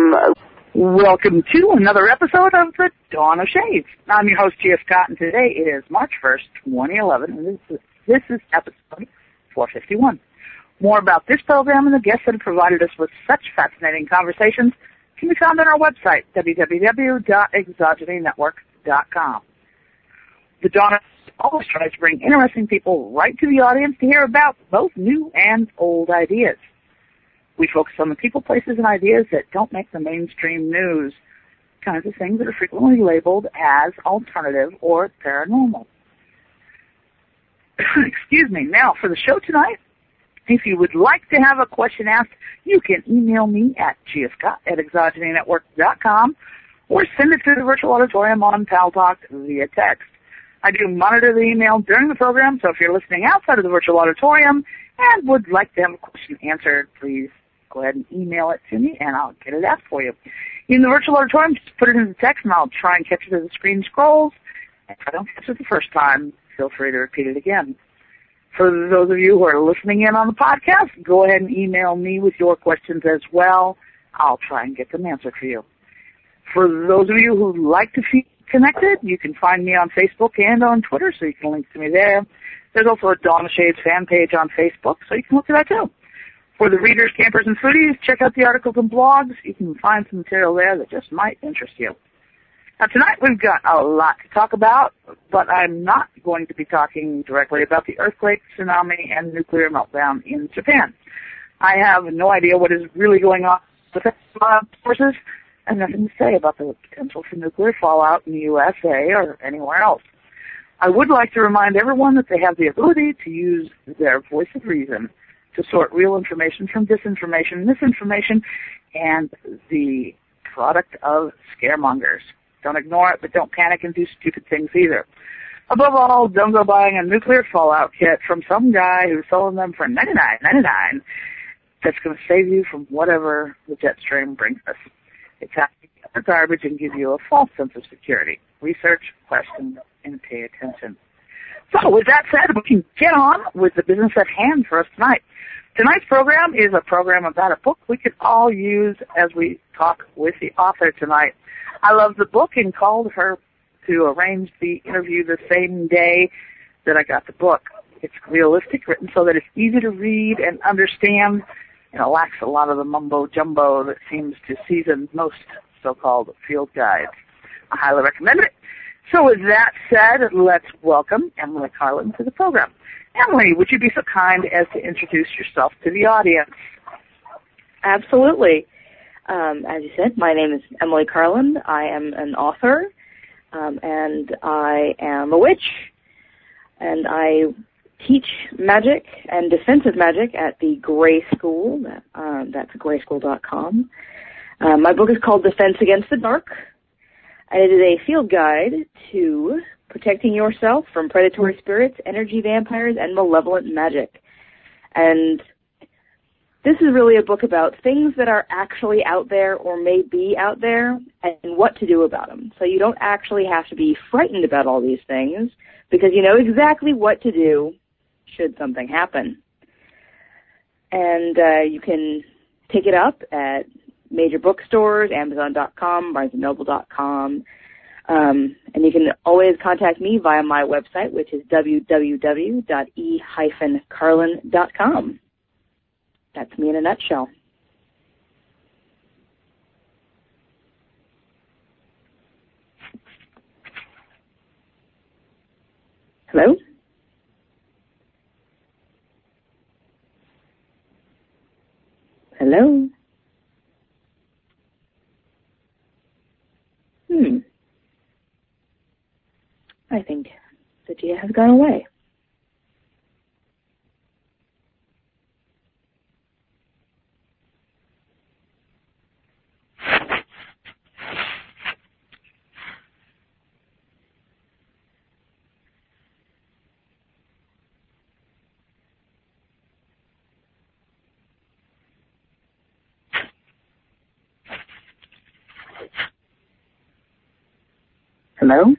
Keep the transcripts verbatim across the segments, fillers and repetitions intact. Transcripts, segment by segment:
Um, welcome to another episode of the Dawn of Shades. I'm your host, G F Scott, and today is March first, twenty eleven, and this is, this is episode four fifty-one. More about this program and the guests that have provided us with such fascinating conversations can be found on our website, w w w dot exogeny network dot com. The Dawn of Shades always tries to bring interesting people right to the audience to hear about both new and old ideas. We focus on the people, places, and ideas that don't make the mainstream news, kinds of things that are frequently labeled as alternative or paranormal. Excuse me. Now, for the show tonight, if you would like to have a question asked, you can email me at g f scott at exogeny network dot com or send it to the virtual auditorium on PalTalk via text. I do monitor the email during the program, so if you're listening outside of the virtual auditorium and would like to have a question answered, please go ahead and email it to me, and I'll get it asked for you. In the virtual auditorium, just put it into text, and I'll try and catch it as the screen scrolls. If I don't catch it the first time, feel free to repeat it again. For those of you who are listening in on the podcast, go ahead and email me with your questions as well. I'll try and get them answered for you. For those of you who like to be connected, you can find me on Facebook and on Twitter, so you can link to me there. There's also a Dawn of Shades fan page on Facebook, so you can look at that too. For the readers, campers, and foodies, check out the articles and blogs. You can find some material there that just might interest you. Now, tonight we've got a lot to talk about, but I'm not going to be talking directly about the earthquake, tsunami, and nuclear meltdown in Japan. I have no idea what is really going on with the forces and nothing to say about the potential for nuclear fallout in the U S A or anywhere else. I would like to remind everyone that they have the ability to use their voice of reason to sort real information from disinformation, misinformation, and the product of scaremongers. Don't ignore it, but don't panic and do stupid things either. Above all, don't go buying a nuclear fallout kit from some guy who's selling them for ninety-nine ninety-nine. That's going to save you from whatever the jet stream brings us. It's happy to get the garbage and give you a false sense of security. Research, question, and pay attention. So with that said, we can get on with the business at hand for us tonight. Tonight's program is a program about a book we could all use as we talk with the author tonight. I love the book and called her to arrange the interview the same day that I got the book. It's realistic, written so that it's easy to read and understand, and it lacks a lot of the mumbo-jumbo that seems to season most so-called field guides. I highly recommend it. So with that said, let's welcome Emily Carlin to the program. Emily, would you be so kind as to introduce yourself to the audience? Absolutely. Um, as you said, my name is Emily Carlin. I am an author, um, and I am a witch, and I teach magic and defensive magic at the Gray School. Um, that's gray school dot com. Um, my book is called Defense Against the Dark, and it is a field guide to protecting yourself from predatory spirits, energy vampires, and malevolent magic. And this is really a book about things that are actually out there or may be out there and what to do about them. So you don't actually have to be frightened about all these things because you know exactly what to do should something happen. And uh, you can pick it up at major bookstores, amazon dot com, barnes and noble dot com. Um, and you can always contact me via my website, which is w w w dot e dash carlin dot com. That's me in a nutshell. Hello? Hello? Hmm. I think Satya has gone away. Hello?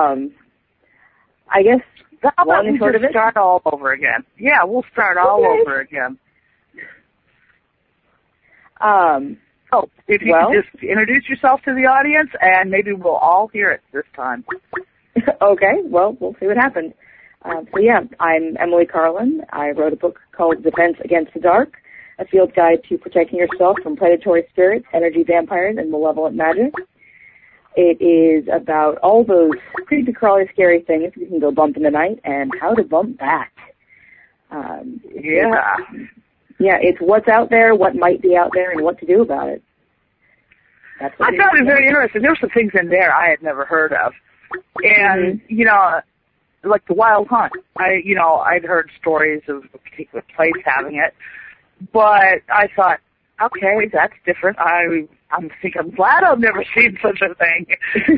Um, I guess How about one we sort just of it. start all over again? Yeah, we'll start all Okay. over again. Um, Oh, if you well, could just introduce yourself to the audience, and maybe we'll all hear it this time. okay, well, we'll see what happens. Um, so yeah, I'm Emily Carlin. I wrote a book called Defense Against the Dark, a field guide to protecting yourself from predatory spirits, energy vampires, and malevolent magic. It is about all those creepy, crawly, scary things you can go bump in the night and how to bump back. Um, Yeah. Yeah, it's what's out there, what might be out there, and what to do about it. That's what I found it very interesting. There were some things in there I had never heard of. And, mm-hmm. you know, like the Wild Hunt, I, you know, I'd heard stories of a particular place having it, but I thought, okay, that's different. I, I'm think I'm glad I've never seen such a thing.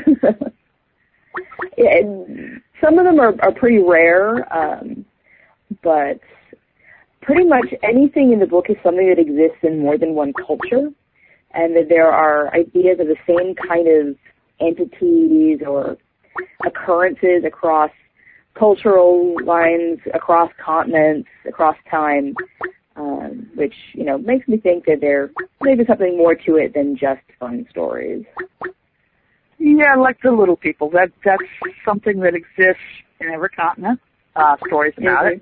Yeah, and some of them are, are pretty rare, um, but pretty much anything in the book is something that exists in more than one culture, and that there are ideas of the same kind of entities or occurrences across cultural lines, across continents, across time, um, which, you know, makes me think that there may be something more to it than just fun stories. Yeah, like the little people. That That's something that exists in every continent, uh, stories about mm-hmm. it.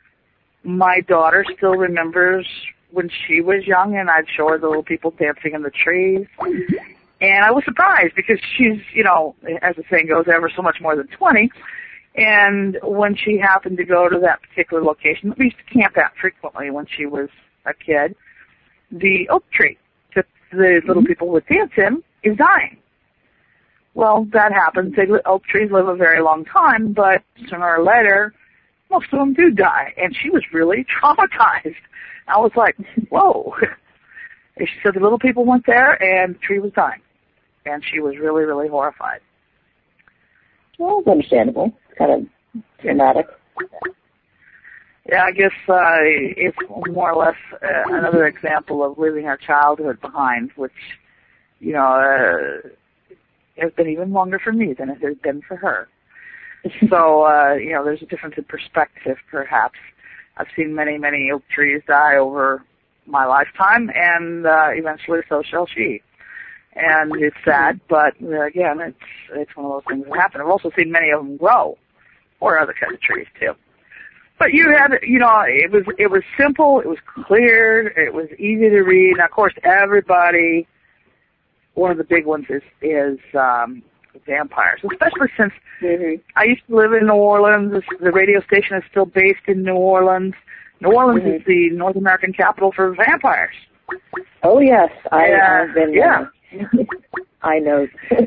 My daughter still remembers when she was young, and I'd show her the little people dancing in the trees. And I was surprised because she's, you know, as the saying goes, ever so much more than twenty. And when she happened to go to that particular location, we used to camp at frequently when she was a kid, the oak tree that the little mm-hmm. people would dance in is dying. Well, that happens. They, oak trees live a very long time, but sooner or later, most of them do die. And she was really traumatized. I was like, whoa. And she said the little people went there and the tree was dying. And she was really, really horrified. Well, it's understandable. It's kind of dramatic. Yeah, I guess uh, it's more or less uh, another example of leaving our childhood behind, which, you know, uh, has been even longer for me than it has been for her. So, uh, you know, there's a difference in perspective, perhaps. I've seen many, many oak trees die over my lifetime, and uh, eventually so shall she. And it's sad, but uh, again, it's it's one of those things that happen. I've also seen many of them grow, or other kinds of trees too. But you had, you know, it was it was simple, it was clear, it was easy to read. And of course, everybody. One of the big ones is is um, vampires, especially since mm-hmm. I used to live in New Orleans. The radio station is still based in New Orleans. New Orleans mm-hmm. is the North American capital for vampires. Oh yes, I, uh, I've been. Yeah, uh, I know.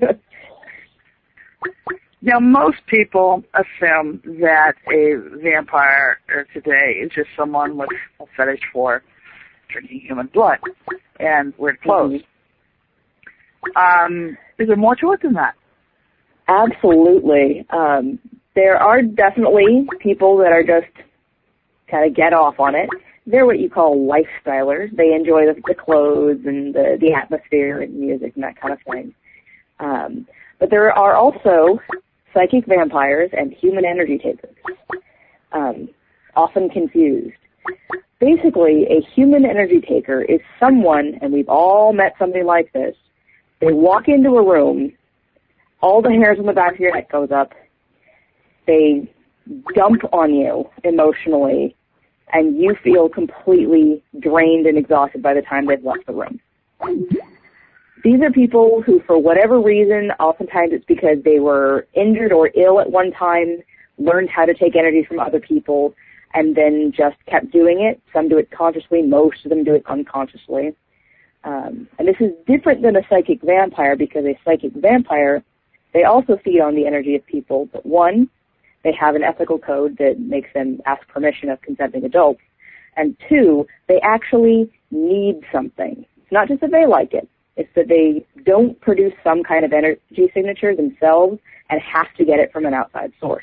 Now, most people assume that a vampire today is just someone with a fetish for drinking human blood and weird clothes. Mm-hmm. Um, is there more to it than that? Absolutely. Um, there are definitely people that are just kind of get off on it. They're what you call lifestylers. They enjoy the, the clothes and the, the atmosphere and music and that kind of thing. Um, but there are also psychic vampires and human energy takers, um, often confused. Basically, a human energy taker is someone, and we've all met somebody like this. They walk into a room, all the hairs on the back of your neck goes up, they dump on you emotionally, and you feel completely drained and exhausted by the time they've left the room. These are people who, for whatever reason, oftentimes it's because they were injured or ill at one time, learned how to take energy from other people, and then just kept doing it. Some do it consciously, most of them do it unconsciously. Um, and this is different than a psychic vampire because a psychic vampire, they also feed on the energy of people, but one, they have an ethical code that makes them ask permission of consenting adults, and two, they actually need something. It's not just that they like it, it's that they don't produce some kind of energy signature themselves and have to get it from an outside source.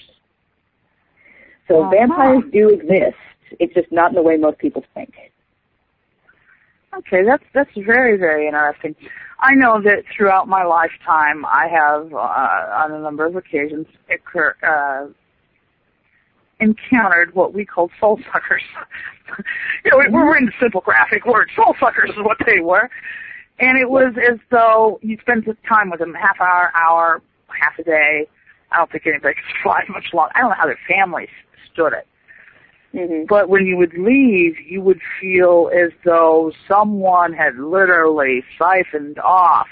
So uh-huh. Vampires do exist, it's just not in the way most people think. Okay, that's that's very, very interesting. I know that throughout my lifetime, I have, uh, on a number of occasions, occur, uh, encountered what we call soul suckers. you know, we're in the simple graphic word. Soul suckers is what they were. And it was as though you spend time with them, half hour, hour, half a day. I don't think anybody could survive much longer. I don't know how their families stood it. Mm-hmm. But when you would leave, you would feel as though someone had literally siphoned off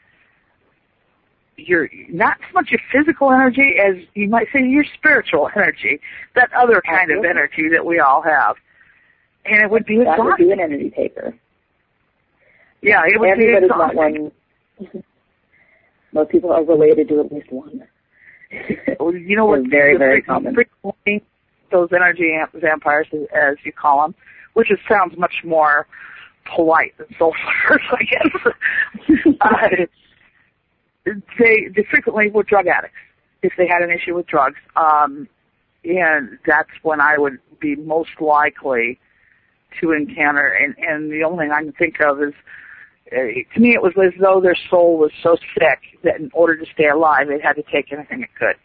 your, not so much your physical energy as you might say your spiritual energy, that other kind Absolutely. Of energy that we all have. And it would be that exhausting. That would be an energy taker. Yeah, it would Everybody's be exhausting. Not one. Most people are related to at least one. Well, you know what? Very, very common. Frequently, those energy vampires, as you call them, which it sounds much more polite than soul suckers, I guess. uh, they, they frequently were drug addicts if they had an issue with drugs, um, and that's when I would be most likely to encounter. And, and the only thing I can think of is, uh, to me, it was as though their soul was so sick that in order to stay alive, it had to take anything it could.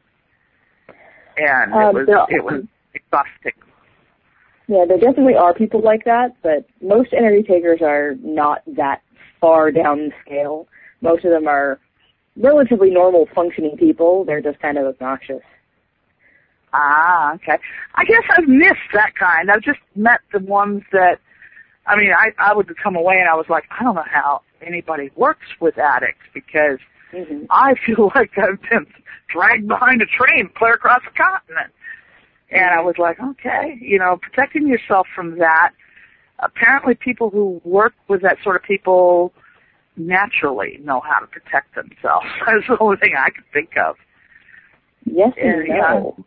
And um, it was it was exhausting. Yeah, there definitely are people like that, but most energy takers are not that far down the scale. Most of them are relatively normal functioning people. They're just kind of obnoxious. Ah, okay. I guess I've missed that kind. I've just met the ones that, I mean, I, I would come away and I was like, I don't know how anybody works with addicts because mm-hmm. I feel like I've been dragged behind a train clear across the continent. And I was like, okay, you know, protecting yourself from that. Apparently people who work with that sort of people naturally know how to protect themselves. That's the only thing I could think of. Yes and no.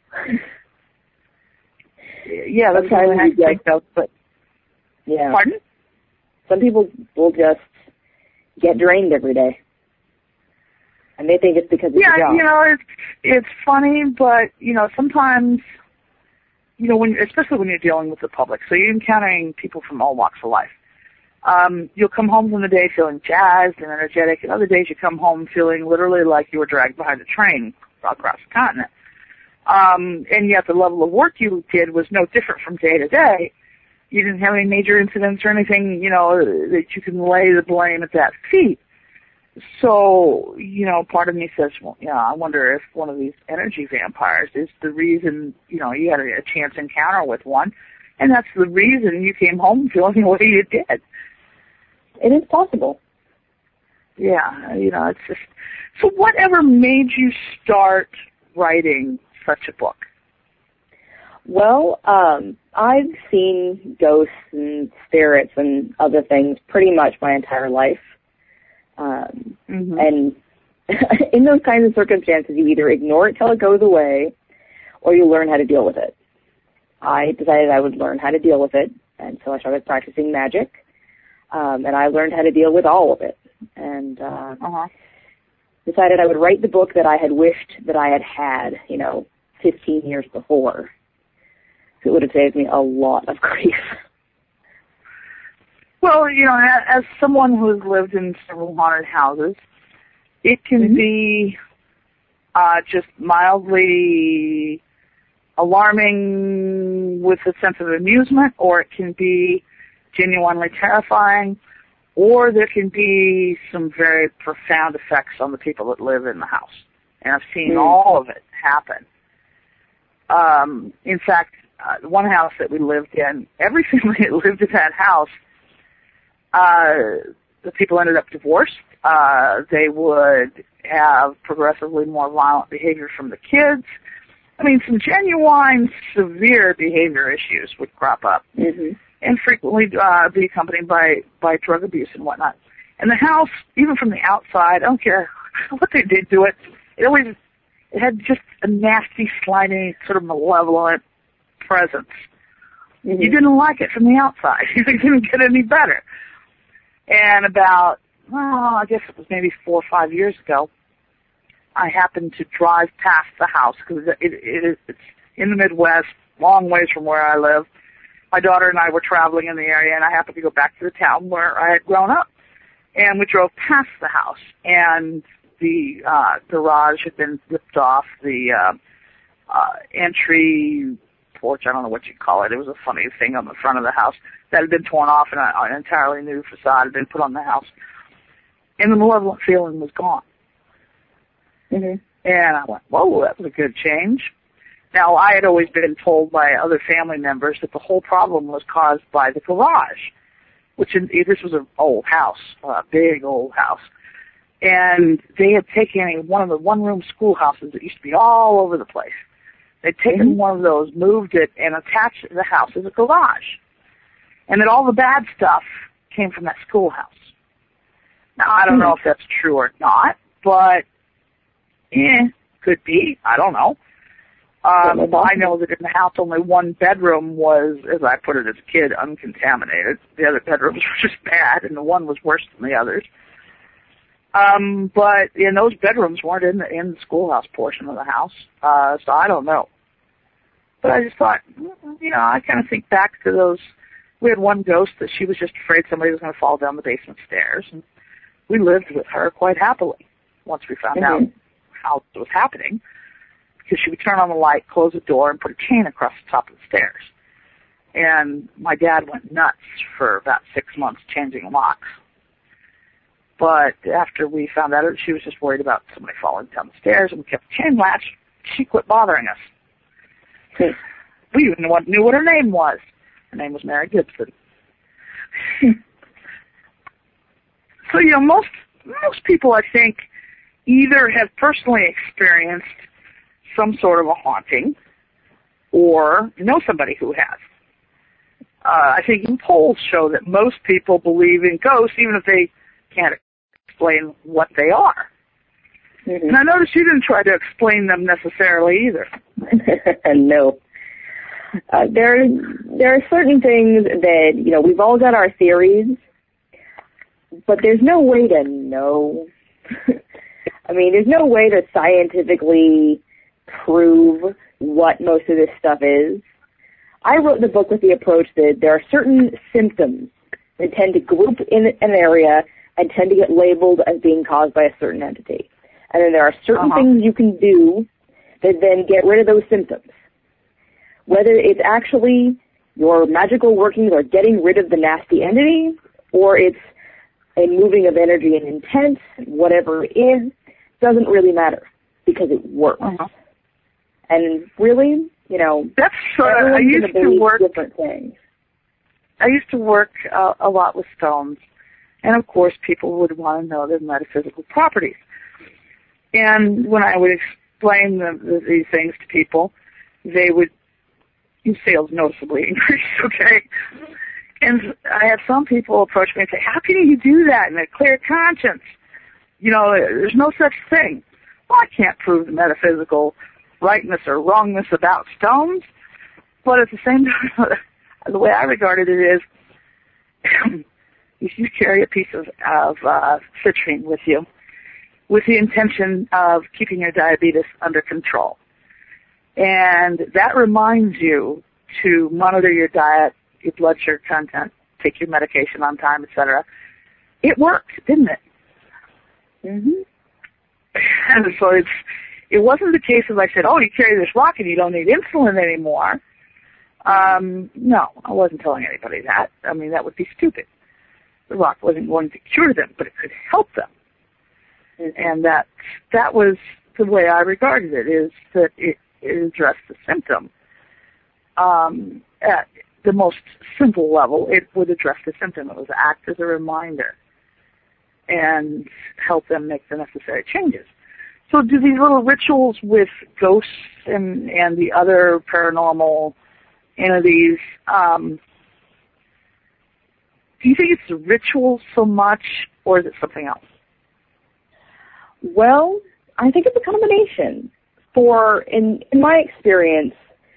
Yeah, yeah that's what I could think of. But, yeah. Pardon? Some people will just get drained every day. And they think it's because of yeah, the job. you know, it's, it's funny, but, you know, sometimes, you know, when especially when you're dealing with the public, so you're encountering people from all walks of life. Um, you'll come home from the day feeling jazzed and energetic, and other days you come home feeling literally like you were dragged behind a train across the continent. Um, and yet the level of work you did was no different from day to day. You didn't have any major incidents or anything, you know, that you can lay the blame at that feet. So, you know, part of me says, well, yeah, I wonder if one of these energy vampires is the reason, you know, you had a, a chance encounter with one, and that's the reason you came home feeling the way you did. It is possible. Yeah, you know, it's just, so whatever made you start writing such a book? Well, um, I've seen ghosts and spirits and other things pretty much my entire life. Um, mm-hmm. And in those kinds of circumstances, you either ignore it till it goes away or you learn how to deal with it. I decided I would learn how to deal with it, and so I started practicing magic, um, and I learned how to deal with all of it. And uh, uh-huh. decided I would write the book that I had wished that I had had, you know, fifteen years before. So it would have saved me a lot of grief. Well, you know, as someone who has lived in several haunted houses, it can mm-hmm. be uh, just mildly alarming with a sense of amusement, or it can be genuinely terrifying, or there can be some very profound effects on the people that live in the house. And I've seen mm-hmm. all of it happen. Um, in fact, uh, one house that we lived in, every family that lived in that house, uh, the people ended up divorced. Uh, they would have progressively more violent behavior from the kids. I mean, some genuine, severe behavior issues would crop up, mm-hmm. and frequently uh, be accompanied by, by drug abuse and whatnot. And the house, even from the outside, I don't care what they did to it, it always it had just a nasty, slimy, sort of malevolent presence. Mm-hmm. You didn't like it from the outside. It didn't get any better. And about, well, I guess it was maybe four or five years ago, I happened to drive past the house because it, it, it, it's in the Midwest, long ways from where I live. my daughter and I were traveling in the area, and I happened to go back to the town where I had grown up. And we drove past the house, and the uh, garage had been ripped off. The uh, uh, entry porch, I don't know what you call it. It was a funny thing on the front of the house that had been torn off, and an entirely new facade had been put on the house. And the malevolent feeling was gone. Mm-hmm. And I went, whoa, that was a good change. Now, I had always been told by other family members that the whole problem was caused by the garage, which in, this was an old house, a big old house. And they had taken a, one of the one-room schoolhouses that used to be all over the place. They'd taken mm-hmm. one of those, moved it, and attached the house as a garage. And that all the bad stuff came from that schoolhouse. Now, I don't mm-hmm. know if that's true or not, but, eh, could be. I don't know. Um, I know that in the house only one bedroom was, as I put it as a kid, uncontaminated. The other bedrooms were just bad, and the one was worse than the others. Um, but in those bedrooms weren't in the, in the schoolhouse portion of the house, uh, so I don't know. But I just thought, you know, I kind of think back to those. We had one ghost that she was just afraid somebody was going to fall down the basement stairs, and we lived with her quite happily once we found mm-hmm. out how it was happening. Because she would turn on the light, close the door, and put a chain across the top of the stairs. And my dad went nuts for about six months changing locks. But after we found out she was just worried about somebody falling down the stairs and we kept the chain latch, she quit bothering us. Okay. We even knew what, knew what her name was. Her name was Mary Gibson. So, you know, most most people, I think, either have personally experienced some sort of a haunting, or know somebody who has. Uh, I think polls show that most people believe in ghosts, even if they can't explain what they are. Mm-hmm. And I noticed you didn't try to explain them necessarily either. No. Uh, there, there are certain things that, you know, we've all got our theories, but there's no way to know. I mean, there's no way to scientifically prove what most of this stuff is. I wrote the book with the approach that there are certain symptoms that tend to group in an area and tend to get labeled as being caused by a certain entity. And then there are certain uh-huh. things you can do that then get rid of those symptoms. Whether it's actually your magical workings are getting rid of the nasty entity, or it's a moving of energy and intent, whatever it is, doesn't really matter because it works. Uh-huh. And really, you know, that's sort of, I used to work different things. I used to work uh, a lot with stones, and of course, people would want to know their metaphysical properties. And when I would explain the, the, these things to people, they would, sales noticeably increase. Okay, and I had some people approach me and say, "How can you do that in a clear conscience? You know, there's no such thing." Well, I can't prove the metaphysical rightness or wrongness about stones, but at the same time, the way I regarded it is, if you carry a piece of, of uh, citrine with you, with the intention of keeping your diabetes under control, and that reminds you to monitor your diet, your blood sugar content, take your medication on time, et cetera. It worked, didn't it? Mm-hmm. And so it's, it wasn't the case of I said, oh, you carry this rock and you don't need insulin anymore. Um, no, I wasn't telling anybody that. I mean, that would be stupid. The rock wasn't going to cure them, but it could help them. Mm-hmm. And that that was the way I regarded it, is that it, it addressed the symptom. Um, at the most simple level, it would address the symptom. It would act as a reminder and help them make the necessary changes. So do these little rituals with ghosts and, and the other paranormal entities, um, do you think it's the ritual so much, or is it something else? Well, I think it's a combination. For, in, in my experience,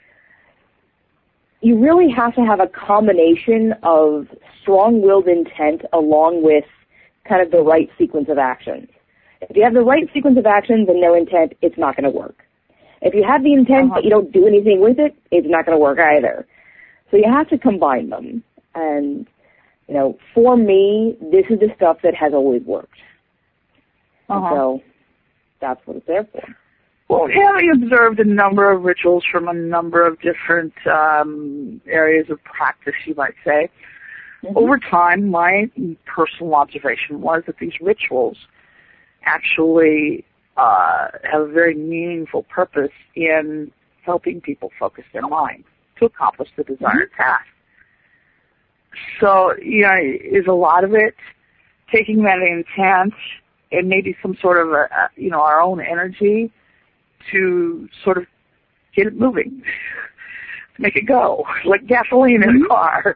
you really have to have a combination of strong-willed intent along with kind of the right sequence of actions. If you have the right sequence of actions and no intent, it's not going to work. If you have the intent uh-huh. but you don't do anything with it, it's not going to work either. So you have to combine them. And, you know, for me, this is the stuff that has always worked. Uh-huh. So that's what it's there for. Well, having observed a number of rituals from a number of different um, areas of practice, you might say, mm-hmm. over time, my personal observation was that these rituals actually uh, have a very meaningful purpose in helping people focus their mind to accomplish the desired mm-hmm. task. So, you know, is a lot of it taking that intent and maybe some sort of, a, a, you know, our own energy to sort of get it moving, to make it go, like gasoline mm-hmm. in a car.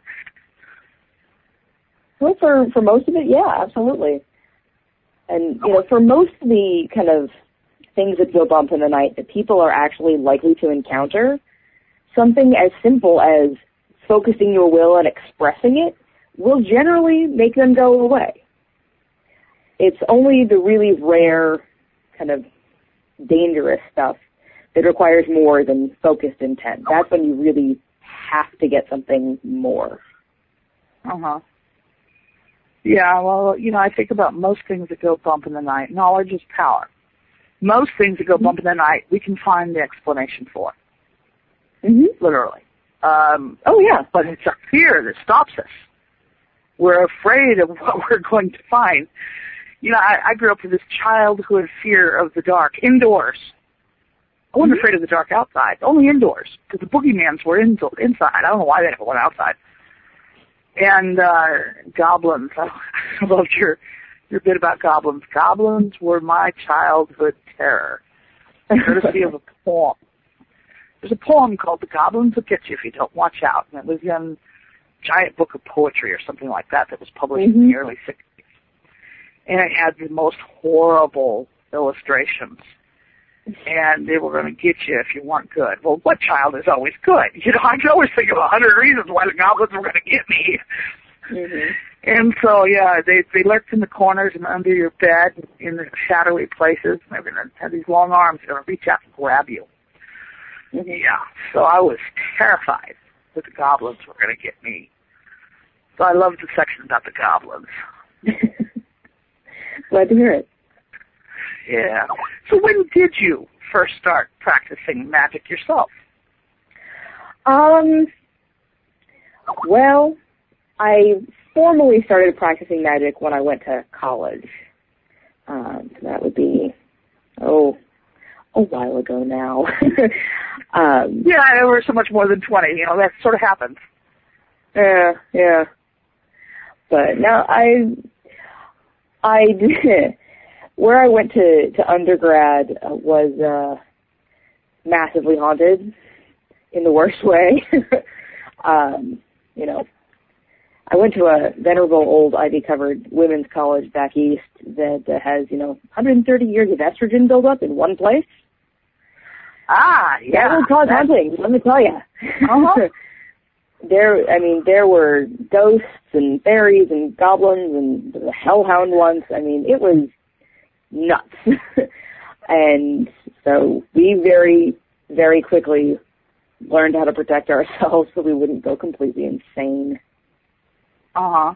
Well, for, for most of it, yeah, absolutely. And, you know, for most of the kind of things that go bump in the night that people are actually likely to encounter, something as simple as focusing your will and expressing it will generally make them go away. It's only the really rare kind of dangerous stuff that requires more than focused intent. That's when you really have to get something more. Uh-huh. Yeah, well, you know, I think about most things that go bump in the night. Knowledge is power. Most things that go bump in the night, we can find the explanation for. Mm-hmm. Literally. Um, oh, yeah. But it's our fear that stops us. We're afraid of what we're going to find. You know, I, I grew up with this childhood fear of the dark indoors. I wasn't mm-hmm. afraid of the dark outside, only indoors, because the boogeymans were in, inside. I don't know why they never went outside. And uh, goblins. I loved your your bit about goblins. Goblins were my childhood terror, courtesy of a poem. There's a poem called "The Goblins Will Get You If You Don't Watch Out," and it was in Giant Book of Poetry or something like that that was published mm-hmm. in the early sixties. And it had the most horrible illustrations. And they were going to get you if you weren't good. Well, what child is always good? You know, I could always think of a hundred reasons why the goblins were going to get me. Mm-hmm. And so, yeah, they they lurked in the corners and under your bed in the shadowy places. And they were going to have these long arms. They're going to reach out and grab you. Mm-hmm. Yeah, so I was terrified that the goblins were going to get me. So I loved the section about the goblins. Glad to hear it. Yeah. So when did you first start practicing magic yourself? Um, well, I formally started practicing magic when I went to college. Um, so that would be, oh, a while ago now. um, yeah, we're so much more than twenty. You know, that sort of happens. Yeah, yeah. But now I, I did. Where I went to, to undergrad uh, was uh, massively haunted in the worst way. um, you know, I went to a venerable old ivy-covered women's college back east that uh, has, you know, one hundred thirty years of estrogen buildup in one place. Ah, yeah. That will cause haunting, let me tell you. Uh-huh. There, I mean, there were ghosts and fairies and goblins and the hellhound once. I mean, it was nuts. And so we very, very quickly learned how to protect ourselves so we wouldn't go completely insane. Uh-huh.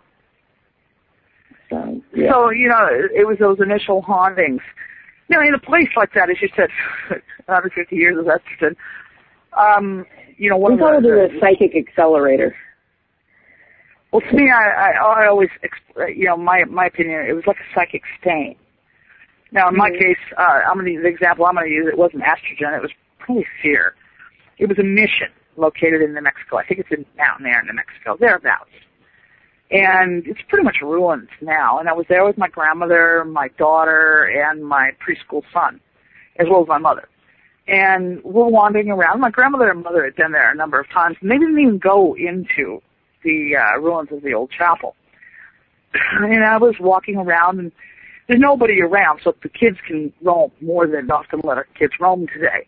So, yeah. So, you know, it was those initial hauntings. You know, in a place like that, as you said, one hundred fifty years of estrogen, um, you know, one we of the... We call it a psychic accelerator. Well, to me, I, I, I always, you know, my my opinion, it was like a psychic stain. Now, in my mm-hmm. case, uh, I'm going to use the example I'm going to use. It wasn't estrogen. It was probably fear. It was a mission located in New Mexico. I think it's in Mountain Air, New Mexico, thereabouts. And it's pretty much ruined now. And I was there with my grandmother, my daughter, and my preschool son, as well as my mother. And we're wandering around. My grandmother and mother had been there a number of times, and they didn't even go into the uh, ruins of the old chapel. And I was walking around, and there's nobody around, so the kids can roam more than often let our kids roam today.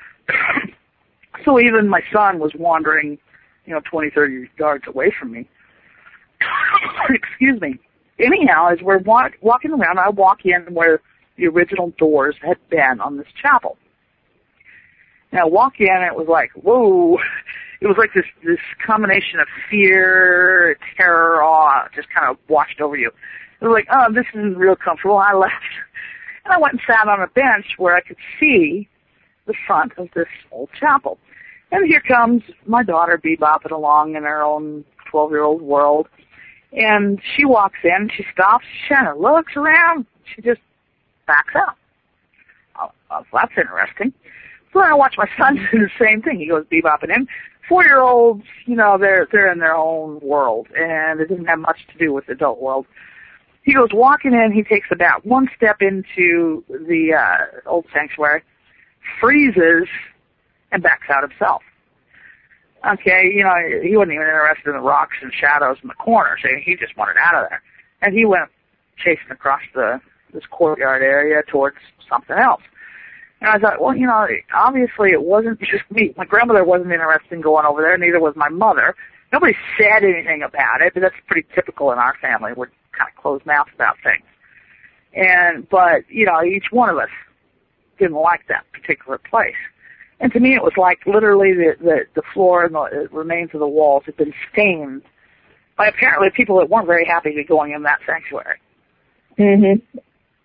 So even my son was wandering, you know, twenty, thirty yards away from me. Excuse me. Anyhow, as we're walk, walking around, I walk in where the original doors had been on this chapel. And I walk in, and it was like, whoa. it was like this this combination of fear, terror, awe, just kind of washed over you. It was like, oh, this isn't real comfortable. I left, and I went and sat on a bench where I could see the front of this old chapel. And here comes my daughter bebopping along in her own twelve-year-old world. And she walks in, she stops, she kind of looks around, she just backs out. Oh, oh, that's interesting. So I watch my son do the same thing. He goes bebopping in. Four-year-olds, you know, they're they're in their own world, and it doesn't have much to do with the adult world. He goes walking in, he takes about one step into the uh, old sanctuary, freezes, and backs out himself. Okay, you know, he wasn't even interested in the rocks and shadows in the corner, so he just wanted out of there. And he went chasing across the this courtyard area towards something else. And I thought, well, you know, obviously it wasn't just me. My grandmother wasn't interested in going over there, neither was my mother. Nobody said anything about it, but that's pretty typical in our family. We're kind of closed-mouthed about things. And, but, you know, each one of us didn't like that particular place. And to me, it was like literally the, the, the floor and the remains of the walls had been stained by apparently people that weren't very happy to be going in that sanctuary. Mm-hmm.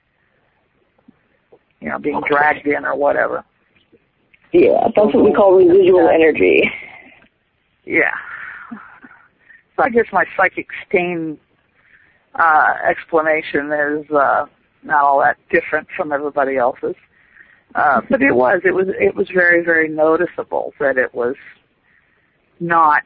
You know, being dragged in or whatever. Yeah, that's what we call residual energy. Yeah. So I guess my psychic stain uh, explanation is uh, not all that different from everybody else's. Uh, but it was, it was, it was very, very noticeable that it was not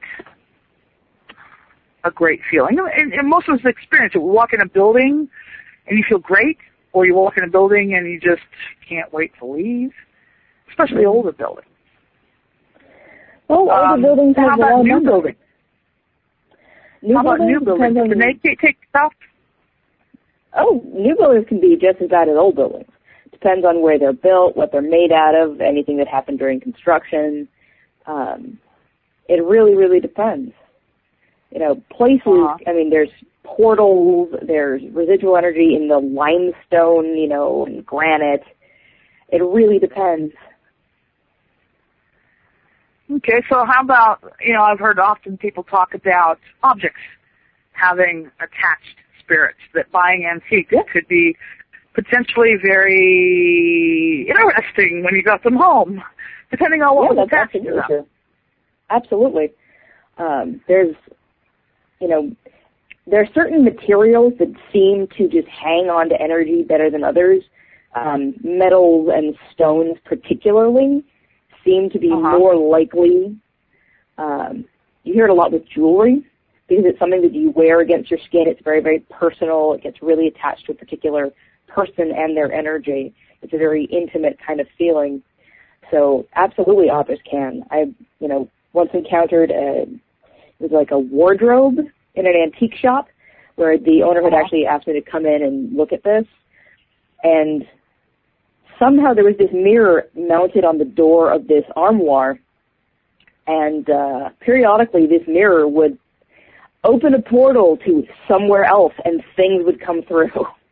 a great feeling. And, and most of us experience it. We walk in a building and you feel great, or you walk in a building and you just can't wait to leave, especially older buildings. Well, older um, buildings have how a lot about of new numbers. buildings? New how about buildings new buildings? on... Can they take, take stuff? Oh, new buildings can be just as bad as old buildings. Depends on where they're built, what they're made out of, anything that happened during construction. Um, it really, really depends. You know, places, uh-huh. I mean, there's portals, there's residual energy in the limestone, you know, and granite. It really depends. Okay, so how about, you know, I've heard often people talk about objects having attached spirits, that buying antiques yeah. could be potentially very interesting when you got them home, depending on what yeah, was attached to them. True. Absolutely. Um, there's, you know, there are certain materials that seem to just hang on to energy better than others. Um, metals and stones particularly seem to be uh-huh. more likely. Um, you hear it a lot with jewelry because it's something that you wear against your skin. It's very, very personal. It gets really attached to a particular person and their energy. It's a very intimate kind of feeling. So absolutely objects can. I, you know, once encountered a, it was like a wardrobe in an antique shop where the owner had actually asked me to come in and look at this. And somehow there was this mirror mounted on the door of this armoire. And uh, periodically this mirror would open a portal to somewhere else and things would come through.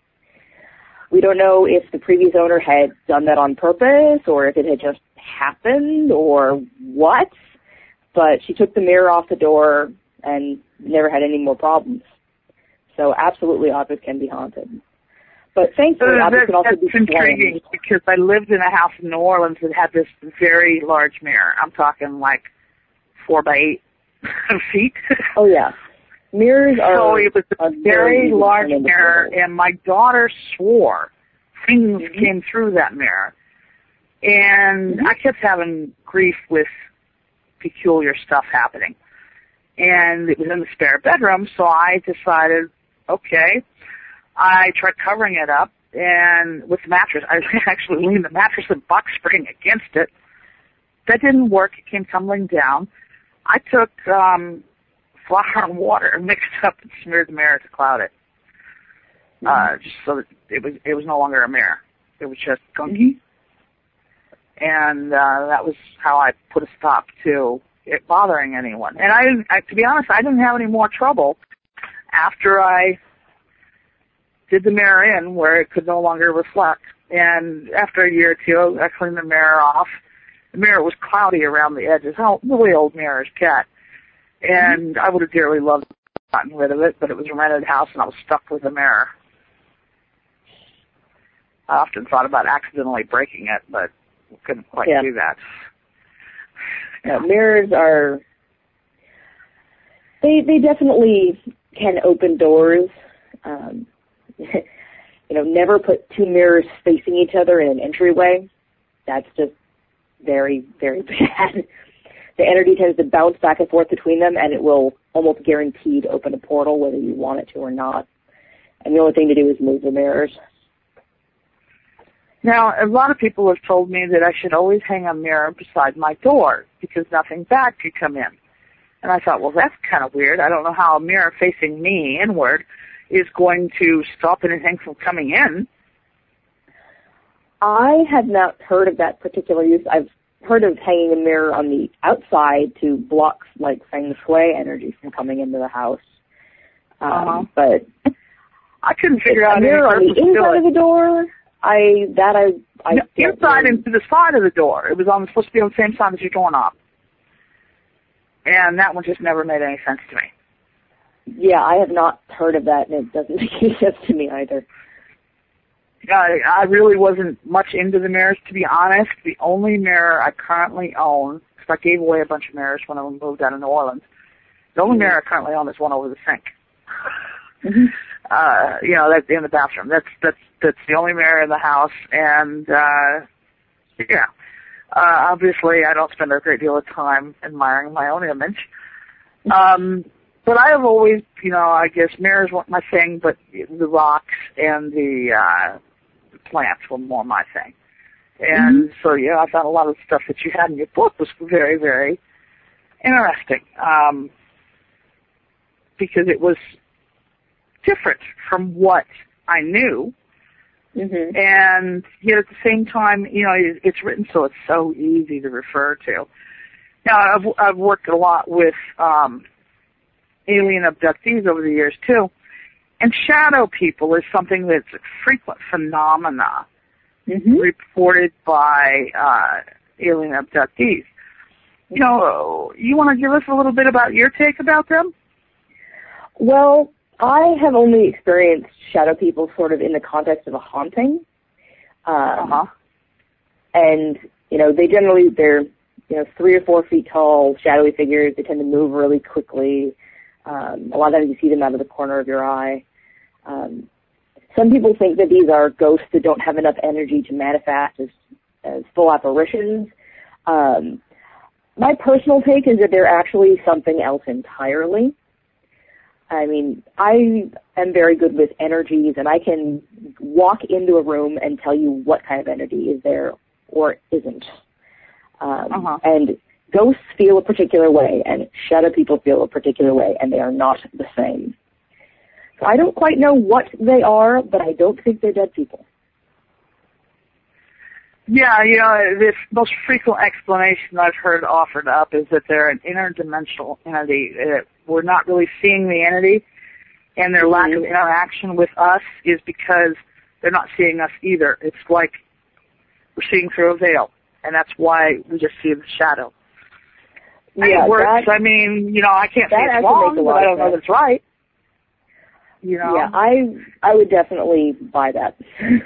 We don't know if the previous owner had done that on purpose or if it had just happened or what, but she took the mirror off the door and never had any more problems. So absolutely objects can be haunted. But thankfully, uh, objects can also be That's intriguing because I lived in a house in New Orleans that had this very large mirror. I'm talking like four by eight feet. Oh, yeah. Mirrors are so it was a very, very large mirror, and my daughter swore things mm-hmm. came through that mirror. And mm-hmm. I kept having grief with peculiar stuff happening. And it was in the spare bedroom, so I decided, okay, I tried covering it up, and with the mattress, I actually leaned the mattress and box spring against it. That didn't work. It came tumbling down. I took um, flour and water and mixed it up and smeared the mirror to cloud it, mm-hmm. uh, just so that it was it was no longer a mirror. It was just gunky. Mm-hmm. And uh, that was how I put a stop to it bothering anyone. And I, I, to be honest, I didn't have any more trouble after I did the mirror in where it could no longer reflect. And after a year or two, I cleaned the mirror off, the mirror was cloudy around the edges. How really old mirrors cat. And I would have dearly loved to have gotten rid of it, but it was a rented house and I was stuck with the mirror. I often thought about accidentally breaking it, but couldn't quite yeah. do that. Yeah, mirrors are, they they definitely can open doors. Um, you know, never put two mirrors facing each other in an entryway. That's just very, very bad. The energy tends to bounce back and forth between them, and it will almost guaranteed open a portal whether you want it to or not. And the only thing to do is move the mirrors. Now, a lot of people have told me that I should always hang a mirror beside my door because nothing bad could come in. And I thought, well, that's kind of weird. I don't know how a mirror facing me inward is going to stop anything from coming in. I have not heard of that particular use. I've heard of hanging a mirror on the outside to block, like, feng shui energy from coming into the house. Um, uh-huh. But I couldn't figure out a mirror on the inside of the door. I that I I no, inside and to the side of the door. It was on supposed to be on the same side as your doorknob, and that one just never made any sense to me. Yeah, I have not heard of that, and it doesn't make any sense to me either. I, I really wasn't much into the mirrors, to be honest. The only mirror I currently own, because I gave away a bunch of mirrors when I moved out of New Orleans, the only mm-hmm. mirror I currently own is one over the sink. Mm-hmm. Uh, you know, that's in the bathroom. That's that's that's the only mirror in the house, and uh, yeah. Uh, obviously, I don't spend a great deal of time admiring my own image. Um, but I have always, you know, I guess mirrors weren't my thing, but the rocks and the, uh, the plants were more my thing. And mm-hmm. so, yeah, I thought a lot of the stuff that you had in your book was very, very interesting, um, because it was different from what I knew. Mm-hmm. And yet at the same time, you know, it's written so it's so easy to refer to. Now, I've, I've worked a lot with um, alien abductees over the years, too. And shadow people is something that's a frequent phenomena mm-hmm. reported by uh, alien abductees. You know, you want to give us a little bit about your take about them? Well, I have only experienced shadow people sort of in the context of a haunting. Um, uh-huh. And, you know, they generally, they're, you know, three or four feet tall, shadowy figures. They tend to move really quickly. Um, a lot of times you see them out of the corner of your eye. Um, some people think that these are ghosts that don't have enough energy to manifest as, as full apparitions. Um, my personal take is that they're actually something else entirely. I mean, I am very good with energies, and I can walk into a room and tell you what kind of energy is there or isn't. Um, uh-huh. And ghosts feel a particular way, and shadow people feel a particular way, and they are not the same. So I don't quite know what they are, but I don't think they're dead people. Yeah, you know, the most frequent explanation I've heard offered up is that they're an interdimensional entity. We're not really seeing the entity, and their lack of interaction with us is because they're not seeing us either. It's like we're seeing through a veil, and that's why we just see the shadow. Yeah, it works. that, I mean, you know, I can't say it's wrong, but I don't know that it's right. You know? Yeah, I I would definitely buy that.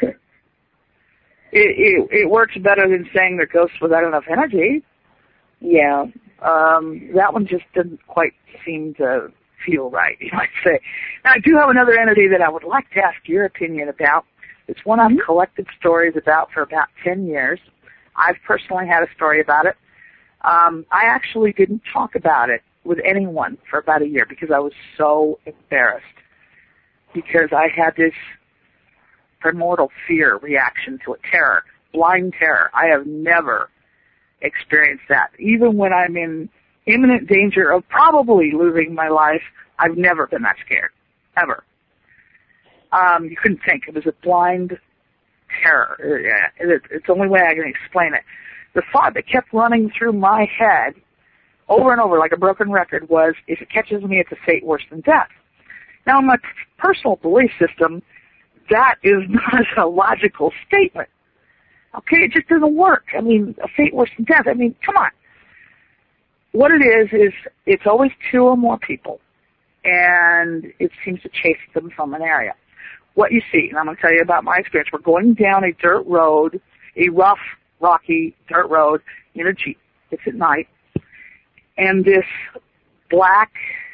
It, it, it works better than saying they're ghosts without enough energy. Yeah. Um, that one just didn't quite seem to feel right, you might say. Now, I do have another entity that I would like to ask your opinion about. It's one I've collected stories about for about ten years. I've personally had a story about it. Um, I actually didn't talk about it with anyone for about a year because I was so embarrassed. Because I had this primordial fear reaction to a terror, blind terror. I have never experienced that. Even when I'm in imminent danger of probably losing my life, I've never been that scared, ever. Um, you couldn't think. It was a blind terror. It, it's the only way I can explain it. The thought that kept running through my head over and over like a broken record was, if it catches me, it's a fate worse than death. Now, in my personal belief system, that is not a logical statement. Okay, it just doesn't work. I mean, a fate worse than death. I mean, come on. What it is, is it's always two or more people, and it seems to chase them from an area. What you see, and I'm going to tell you about my experience, we're going down a dirt road, a rough, rocky dirt road in a Jeep. It's at night, and this black,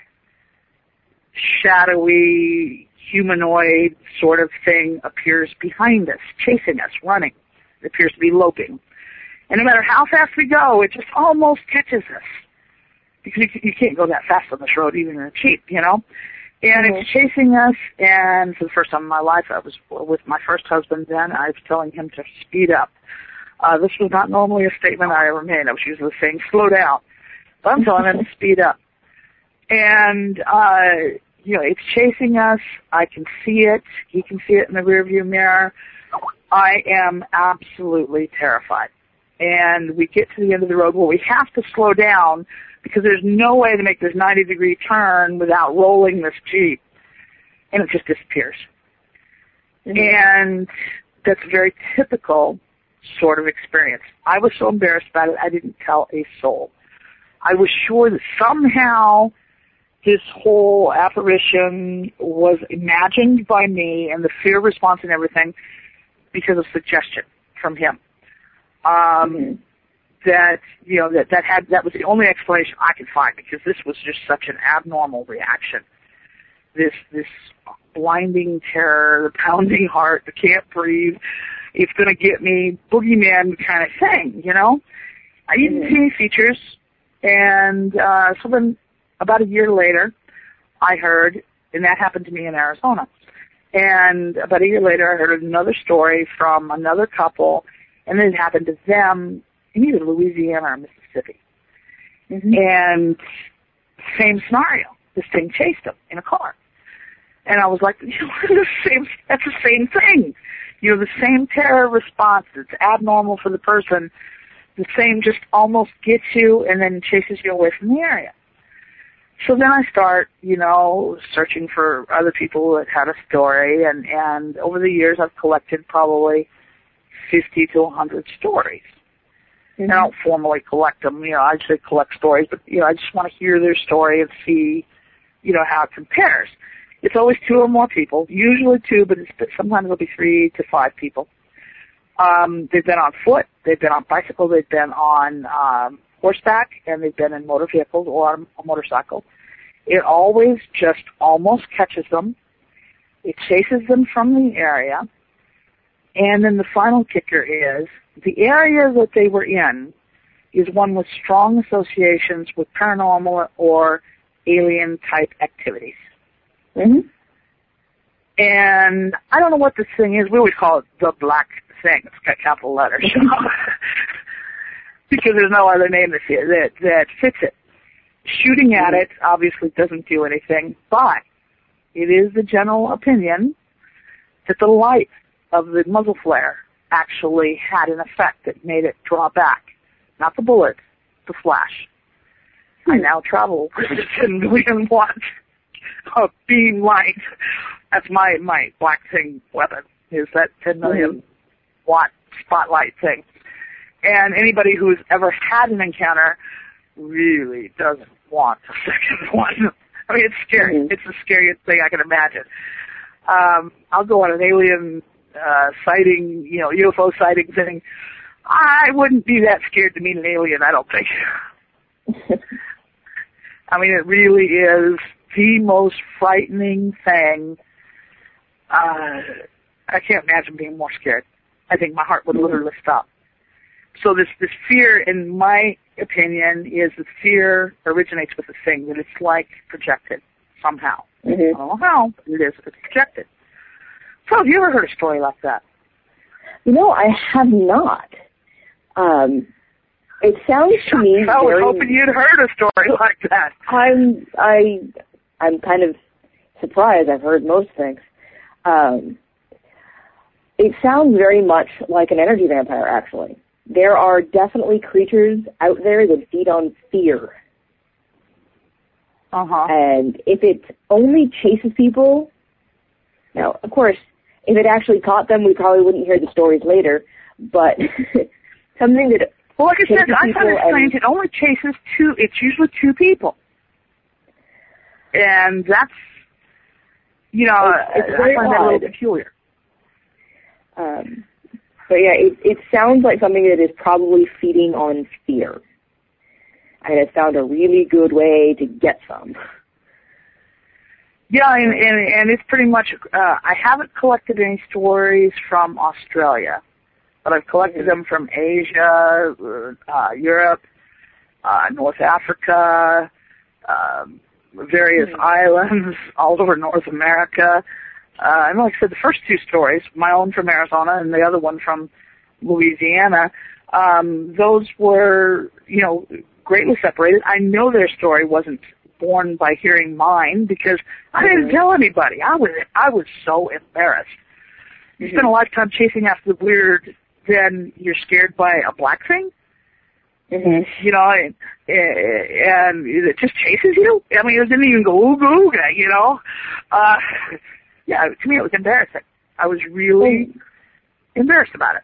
shadowy, humanoid sort of thing appears behind us, chasing us, running. It appears to be loping. And no matter how fast we go, it just almost catches us. Because you, you can't go that fast on this road, even in a Jeep, you know? And mm-hmm. It's chasing us, and for the first time in my life, I was with my first husband then, I was telling him to speed up. Uh, this was not normally a statement I ever made. I was usually saying, slow down. But I'm telling him to speed up. And, uh, you know, it's chasing us. I can see it. He can see it in the rearview mirror. I am absolutely terrified. And we get to the end of the road where we have to slow down because there's no way to make this ninety degree turn without rolling this Jeep. And it just disappears. Mm-hmm. And that's a very typical sort of experience. I was so embarrassed about it, I didn't tell a soul. I was sure that somehow this whole apparition was imagined by me and the fear response and everything because of suggestion from him. Um, mm-hmm. That, you know, that, that had, that was the only explanation I could find because this was just such an abnormal reaction. This, this blinding terror, the pounding heart, the can't breathe, it's going to get me, boogeyman kind of thing, you know? I didn't mm-hmm. see any features, and uh, so then about a year later, I heard, and that happened to me in Arizona, and about a year later, I heard another story from another couple, and it happened to them in either Louisiana or Mississippi. Mm-hmm. And same scenario. This thing chased them in a car. And I was like, you know, the same, that's the same thing. You know, the same terror response. It's abnormal for the person. The same just almost gets you and then chases you away from the area. So then I start, you know, searching for other people that had a story. And, and over the years, I've collected probably fifty to one hundred stories. Mm-hmm. I don't formally collect them. You know, I just collect stories. But, you know, I just want to hear their story and see, you know, how it compares. It's always two or more people, usually two, but it's, sometimes it'll be three to five people. Um, they've been on foot, they've been on bicycle, they've been on um, horseback, and they've been in motor vehicles or on a motorcycle. It always just almost catches them. It chases them from the area. And then the final kicker is the area that they were in is one with strong associations with paranormal or alien-type activities. Mm-hmm. And I don't know what this thing is. We always call it the black thing. It's got capital letters. Because there's no other name that, that, that fits it. Shooting at it obviously doesn't do anything, but it is the general opinion that the light of the muzzle flare actually had an effect that made it draw back. Not the bullet, the flash. Hmm. I now travel with a ten million watt uh, beam light. That's my, my black thing weapon, is that ten million mm-hmm. watt spotlight thing. And anybody who's ever had an encounter really doesn't want a second one. I mean, it's scary. Mm-hmm. It's the scariest thing I can imagine. Um, I'll go on an alien uh, sighting, you know, U F O sighting thing. I wouldn't be that scared to meet an alien, I don't think. I mean, it really is the most frightening thing. Uh, I can't imagine being more scared. I think my heart would literally stop. So this, this fear, in my opinion, is the fear originates with the thing, that it's like projected somehow. Mm-hmm. I don't know how, but it is. It's projected. So have you ever heard a story like that? You know, I have not. Um, it sounds to me I was very... hoping you'd heard a story like that. I'm, I, I'm kind of surprised. I've heard most things. Um, it sounds very much like an energy vampire, actually. There are definitely creatures out there that feed on fear. Uh-huh. And if it only chases people, now, of course, if it actually caught them, we probably wouldn't hear the stories later. but something that well, like I said, I find it strange. And, it only chases two. It's usually two people, and that's you know it's, it's very I find odd. that a little peculiar. Um, but yeah, it it sounds like something that is probably feeding on fear, and has found a really good way to get some. Yeah, and, and, and it's pretty much, uh, I haven't collected any stories from Australia, but I've collected mm-hmm. them from Asia, uh, Europe, uh, North Africa, um, various mm-hmm. islands all over North America. Uh, and like I said, the first two stories, my own from Arizona and the other one from Louisiana, um, those were, you know, greatly separated. I know their story wasn't born by hearing mine because I didn't tell anybody. I was I was so embarrassed. You mm-hmm. spend a lifetime chasing after the weird, then you're scared by a black thing. Mm-hmm. You know, and, and it just chases you. I mean, it didn't even go ooga ooga. You know, uh, yeah. To me, it was embarrassing. I was really mm. embarrassed about it.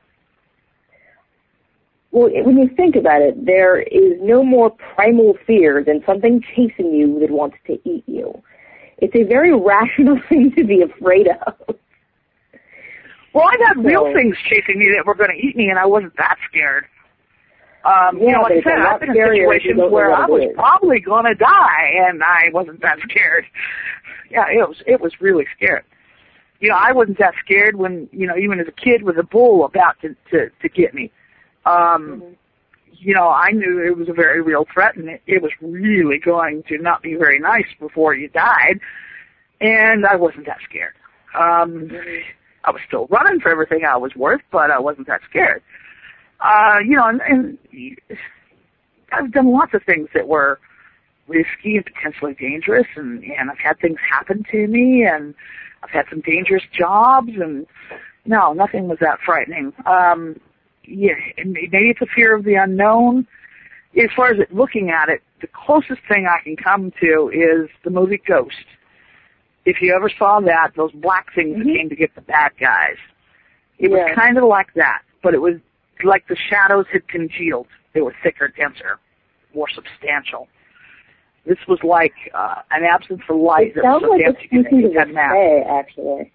Well, when you think about it, there is no more primal fear than something chasing you that wants to eat you. It's a very rational thing to be afraid of. Well, I've had so, real things chasing me that were going to eat me, and I wasn't that scared. Um, yeah, you know, like I said, I've been in situations where I was probably going to die, and I wasn't that scared. Yeah, it was it was really scary. You know, I wasn't that scared when, you know, even as a kid with a bull about to, to, to get me. Um, mm-hmm. You know, I knew it was a very real threat, and it, it was really going to not be very nice before you died, and I wasn't that scared. Um, mm-hmm. I was still running for everything I was worth, but I wasn't that scared. Uh, you know, and, and I've done lots of things that were risky and potentially dangerous, and, and I've had things happen to me, and I've had some dangerous jobs, and no, nothing was that frightening. Um, yeah, maybe it's a fear of the unknown. As far as it, looking at it, the closest thing I can come to is the movie Ghost. If you ever saw that, those black things mm-hmm. that came to get the bad guys, it yeah. was kind of like that, but it was like the shadows had congealed. They were thicker, denser, more substantial. This was like uh, an absence of light it that was so like dense you could have say, actually.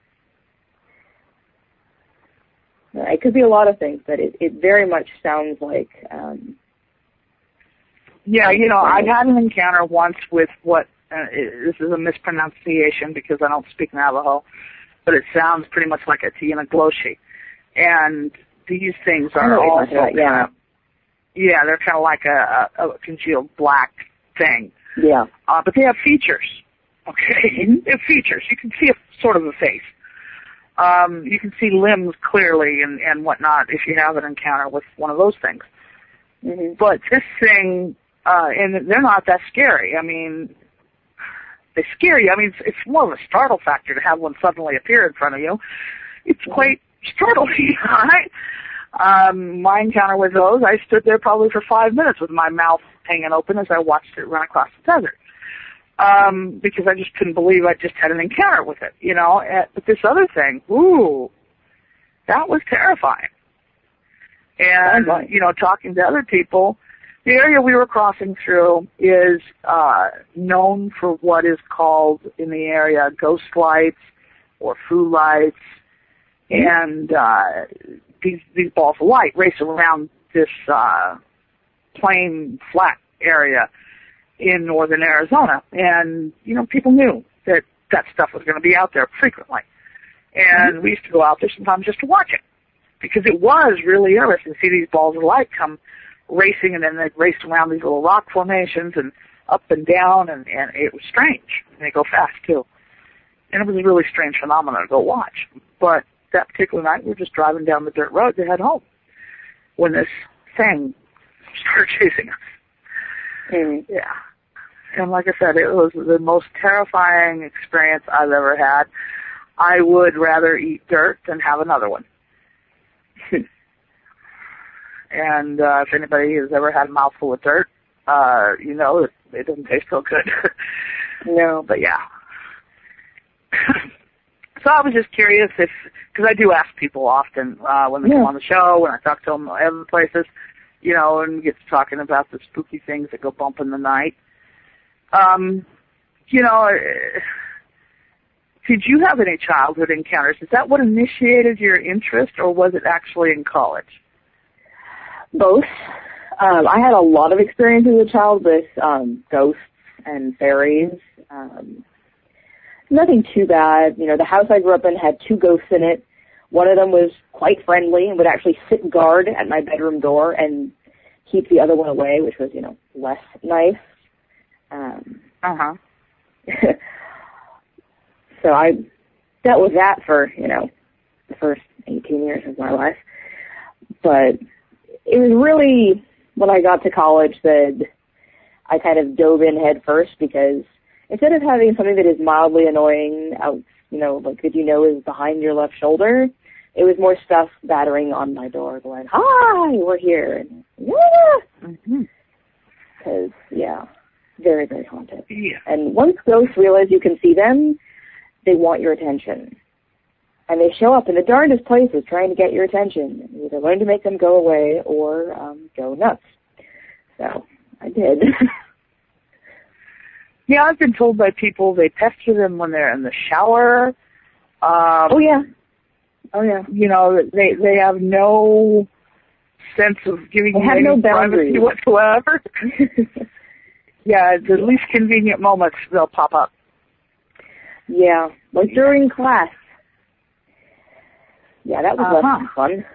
It could be a lot of things, but it, it very much sounds like... Um, yeah, you know, I've had an encounter once with what, uh, this is a mispronunciation because I don't speak Navajo, but it sounds pretty much like a Tianagloshi. And these things are also that, yeah. kind of, yeah, they're kind of like a, a, a congealed black thing. Yeah. Uh, but they have features, okay? Mm-hmm. They have features. You can see a sort of a face. Um, you can see limbs clearly and, and whatnot if you have an encounter with one of those things. Mm-hmm. But this thing, uh, and they're not that scary. I mean, they scare you. I mean, it's, it's more of a startle factor to have one suddenly appear in front of you. It's mm-hmm. quite startling, all right? Um, my encounter with those, I stood there probably for five minutes with my mouth hanging open as I watched it run across the desert. Um, because I just couldn't believe I just had an encounter with it, you know. But this other thing, ooh, that was terrifying. And, you know, talking to other people, the area we were crossing through is uh, known for what is called in the area ghost lights or foo lights. And uh, these these balls of light race around this uh, plain, flat area in northern Arizona. And, you know, people knew that that stuff was going to be out there frequently. And mm-hmm. we used to go out there sometimes just to watch it because it was really interesting to see these balls of light come racing, and then they'd race around these little rock formations and up and down, and, and it was strange. And they go fast, too. And it was a really strange phenomenon to go watch. But that particular night, we were just driving down the dirt road to head home when this thing started chasing us. Mm. Yeah. And like I said, it was the most terrifying experience I've ever had. I would rather eat dirt than have another one. And uh, if anybody has ever had a mouthful of dirt, uh, you know it, it doesn't taste so good. No. But yeah. so I was just curious if, because I do ask people often uh, when they Yeah. come on the show, when I talk to them at other places, you know, and get to talking about the spooky things that go bump in the night. Um, you know, did you have any childhood encounters? Is that what initiated your interest, or was it actually in college? Both. Um, I had a lot of experience as a child with um, ghosts and fairies. Um, nothing too bad. You know, the house I grew up in had two ghosts in it. One of them was quite friendly and would actually sit guard at my bedroom door and keep the other one away, which was, you know, less nice. Um, uh-huh. So I dealt with that for, you know, the first eighteen years of my life. But it was really when I got to college that I kind of dove in head first, because instead of having something that is mildly annoying out, you know, like that you know is behind your left shoulder, it was more stuff battering on my door going, hi, we're here. And, yeah. Mm-hmm. Because, yeah, very, very haunted. Yeah. And once ghosts realize you can see them, they want your attention. And they show up in the darndest places trying to get your attention. You either learn to make them go away or um, go nuts. So I did. Yeah, I've been told by people they pester them when they're in the shower. Um, oh, yeah. Oh, yeah. You know, they they have no sense of giving they you have any no privacy whatsoever. Yeah, at the least convenient moments, they'll pop up. Yeah, like during class. Yeah, that was uh-huh. less fun.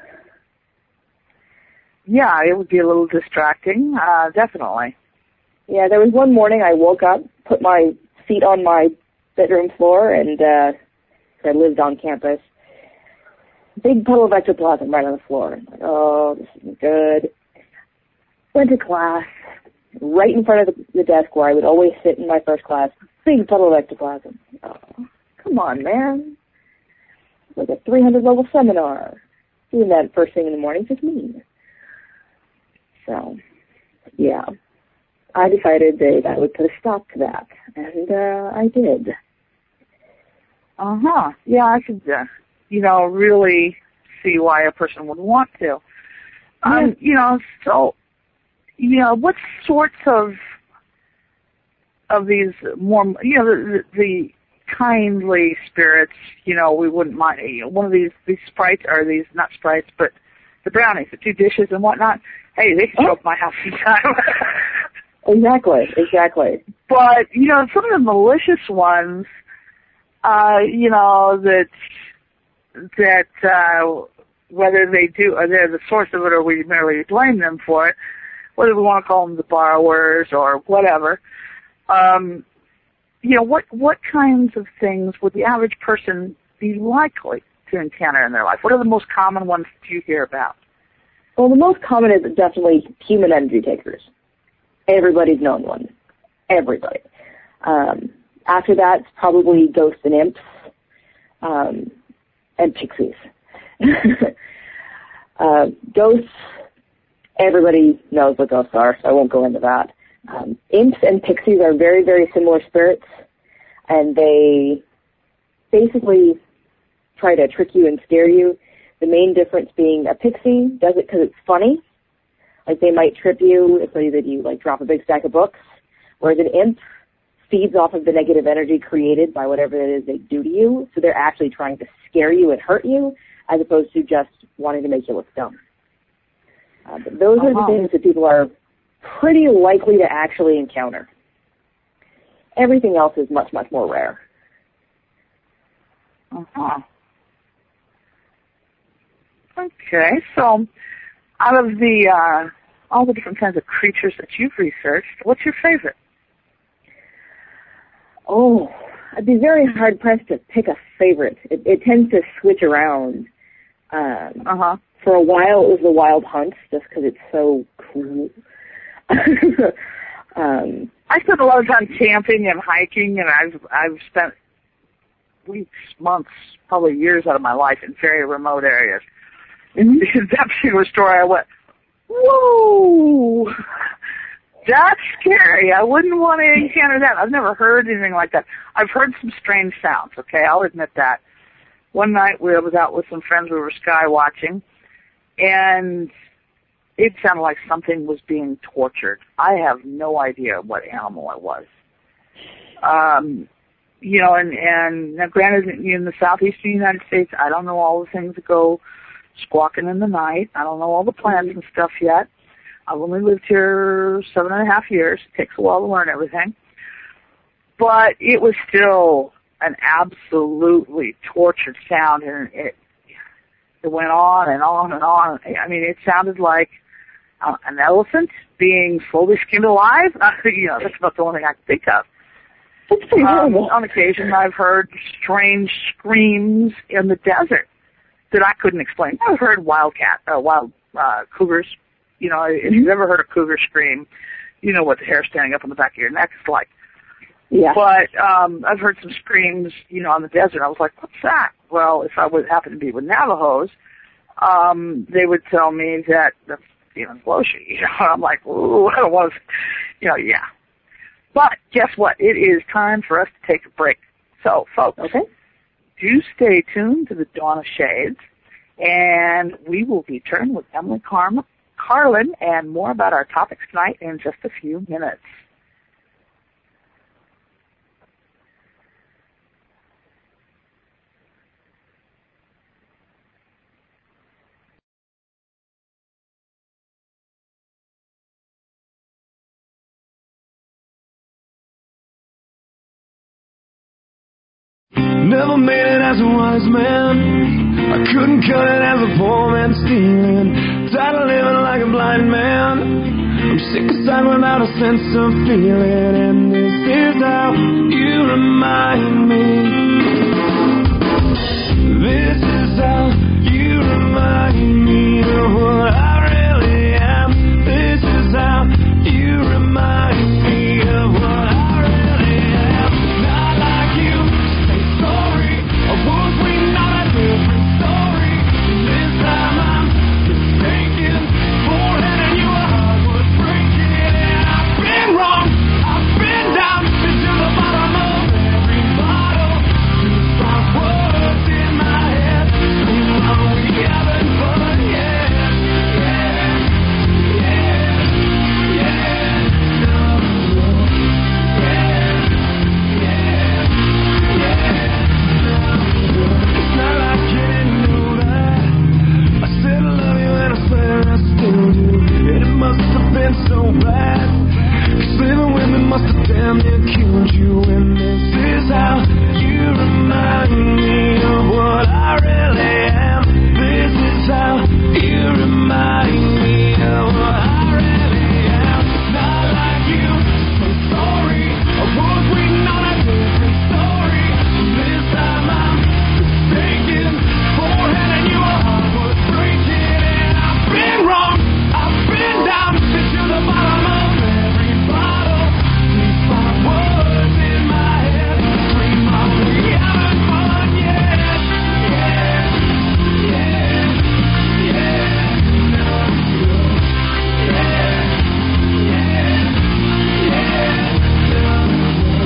Yeah, it would be a little distracting, uh, definitely. Yeah, there was one morning I woke up, put my feet on my bedroom floor, and uh, I lived on campus. Big puddle of ectoplasm right on the floor. I'm like, oh, this isn't good. Went to class, right in front of the, the desk where I would always sit in my first class. Big puddle of ectoplasm. Oh, come on, man. It's like a three hundred level seminar. Doing that first thing in the morning is just mean. So, yeah. I decided that I would put a stop to that, and uh, I did. Uh-huh. Yeah, I could, uh, you know, really see why a person would want to. Yeah. Um, you know, so, you know, what sorts of of these more, you know, the, the kindly spirits, you know, we wouldn't mind, you know, one of these, these sprites, or these, not sprites, but the brownies, the two dishes and whatnot, hey, they can show oh. up at my house anytime. Exactly, exactly. But, you know, some of the malicious ones, uh, you know, that, that, uh, whether they do, or they're the source of it or we merely blame them for it, whether we want to call them the borrowers or whatever, um, you know, what, what kinds of things would the average person be likely to encounter in their life? What are the most common ones that you hear about? Well, the most common is definitely human energy takers. Everybody's known one. Everybody. Um, after that, it's probably ghosts and imps, um, and pixies. uh, ghosts, everybody knows what ghosts are, so I won't go into that. Um, imps and pixies are very, very similar spirits, and they basically try to trick you and scare you. The main difference being a pixie does it because it's funny. Like, they might trip you so that you, like, drop a big stack of books, whereas an imp feeds off of the negative energy created by whatever it is they do to you, so they're actually trying to scare you and hurt you, as opposed to just wanting to make you look dumb. Uh, but those uh-huh. are the things that people are pretty likely to actually encounter. Everything else is much, much more rare. Uh-huh. Okay, so out of the uh, all the different kinds of creatures that you've researched, what's your favorite? Oh, I'd be very hard-pressed to pick a favorite. It, it tends to switch around. Um, uh-huh. For a while, it was the wild hunts, just because it's so cool. um, I spent a lot of time camping and hiking, and I've I've spent weeks, months, probably years out of my life in very remote areas. Mm-hmm. That particular story, I went, whoa, that's scary. I wouldn't want to encounter that. I've never heard anything like that. I've heard some strange sounds, okay, I'll admit that. one night we I was out with some friends. We were sky watching, and it sounded like something was being tortured. I have no idea what animal it was. Um, you know, and, and now granted, in the southeastern United States, I don't know all the things that go squawking in the night. I don't know all the plants and stuff yet. I've only lived here seven and a half years. It takes a while to learn everything. But it was still an absolutely tortured sound, and it, it went on and on and on. I mean, it sounded like uh, an elephant being slowly skinned alive. you know, that's about the only thing I can think of. That's pretty um, horrible. On occasion, I've heard strange screams in the desert that I couldn't explain. I've heard wildcat, uh, wild uh, cougars. You know, if you've ever heard a cougar scream, you know what the hair standing up on the back of your neck is like. Yeah. But um, I've heard some screams, you know, on the desert. I was like, what's that? Well, if I would happen to be with Navajos, um, they would tell me that that's Stephen Floshi. You know, I'm like, ooh, I don't want to, you know, yeah. But guess what? It is time for us to take a break. So, folks, okay. do stay tuned to the Dawn of Shades, and we will return with Emily Carm- Carlin and more about our topics tonight in just a few minutes. Never made it as a wise man. I couldn't cut it as a poor man stealing. Tired of living like a blind man. I'm sick aside without a sense of feeling. And this is how you remind me. This is how you remind me of what I really am. This is how you remind me of what I really am. Not like you. Was we not a different story? This time I'm mistaken. Forehead and you I was breaking. And I've been wrong. I've been down. Been to the bottom of every bottle. Goosebumps words in my head. Meanwhile we haven't fun yet. Yeah, yeah, yeah. No, no. Yeah, yeah, yeah. It's not like you didn't know that. I said I love you and I swear I still do. And it must have been so bad. Cause living with me must have damn near killed you. And this is how you remind me of what I really am. This is how you remind me of what I really am. Not like you, so sorry. Or was we not a different story? This time I'm mistaken. Forehead and your heart was breaking. And I've been wrong. I've been down. Been to the bottom of every bottle. These five words in my head. Scream out, we haven't fun yet. Yeah, yeah, yeah. No, no. Yeah, yeah, yeah. No, no.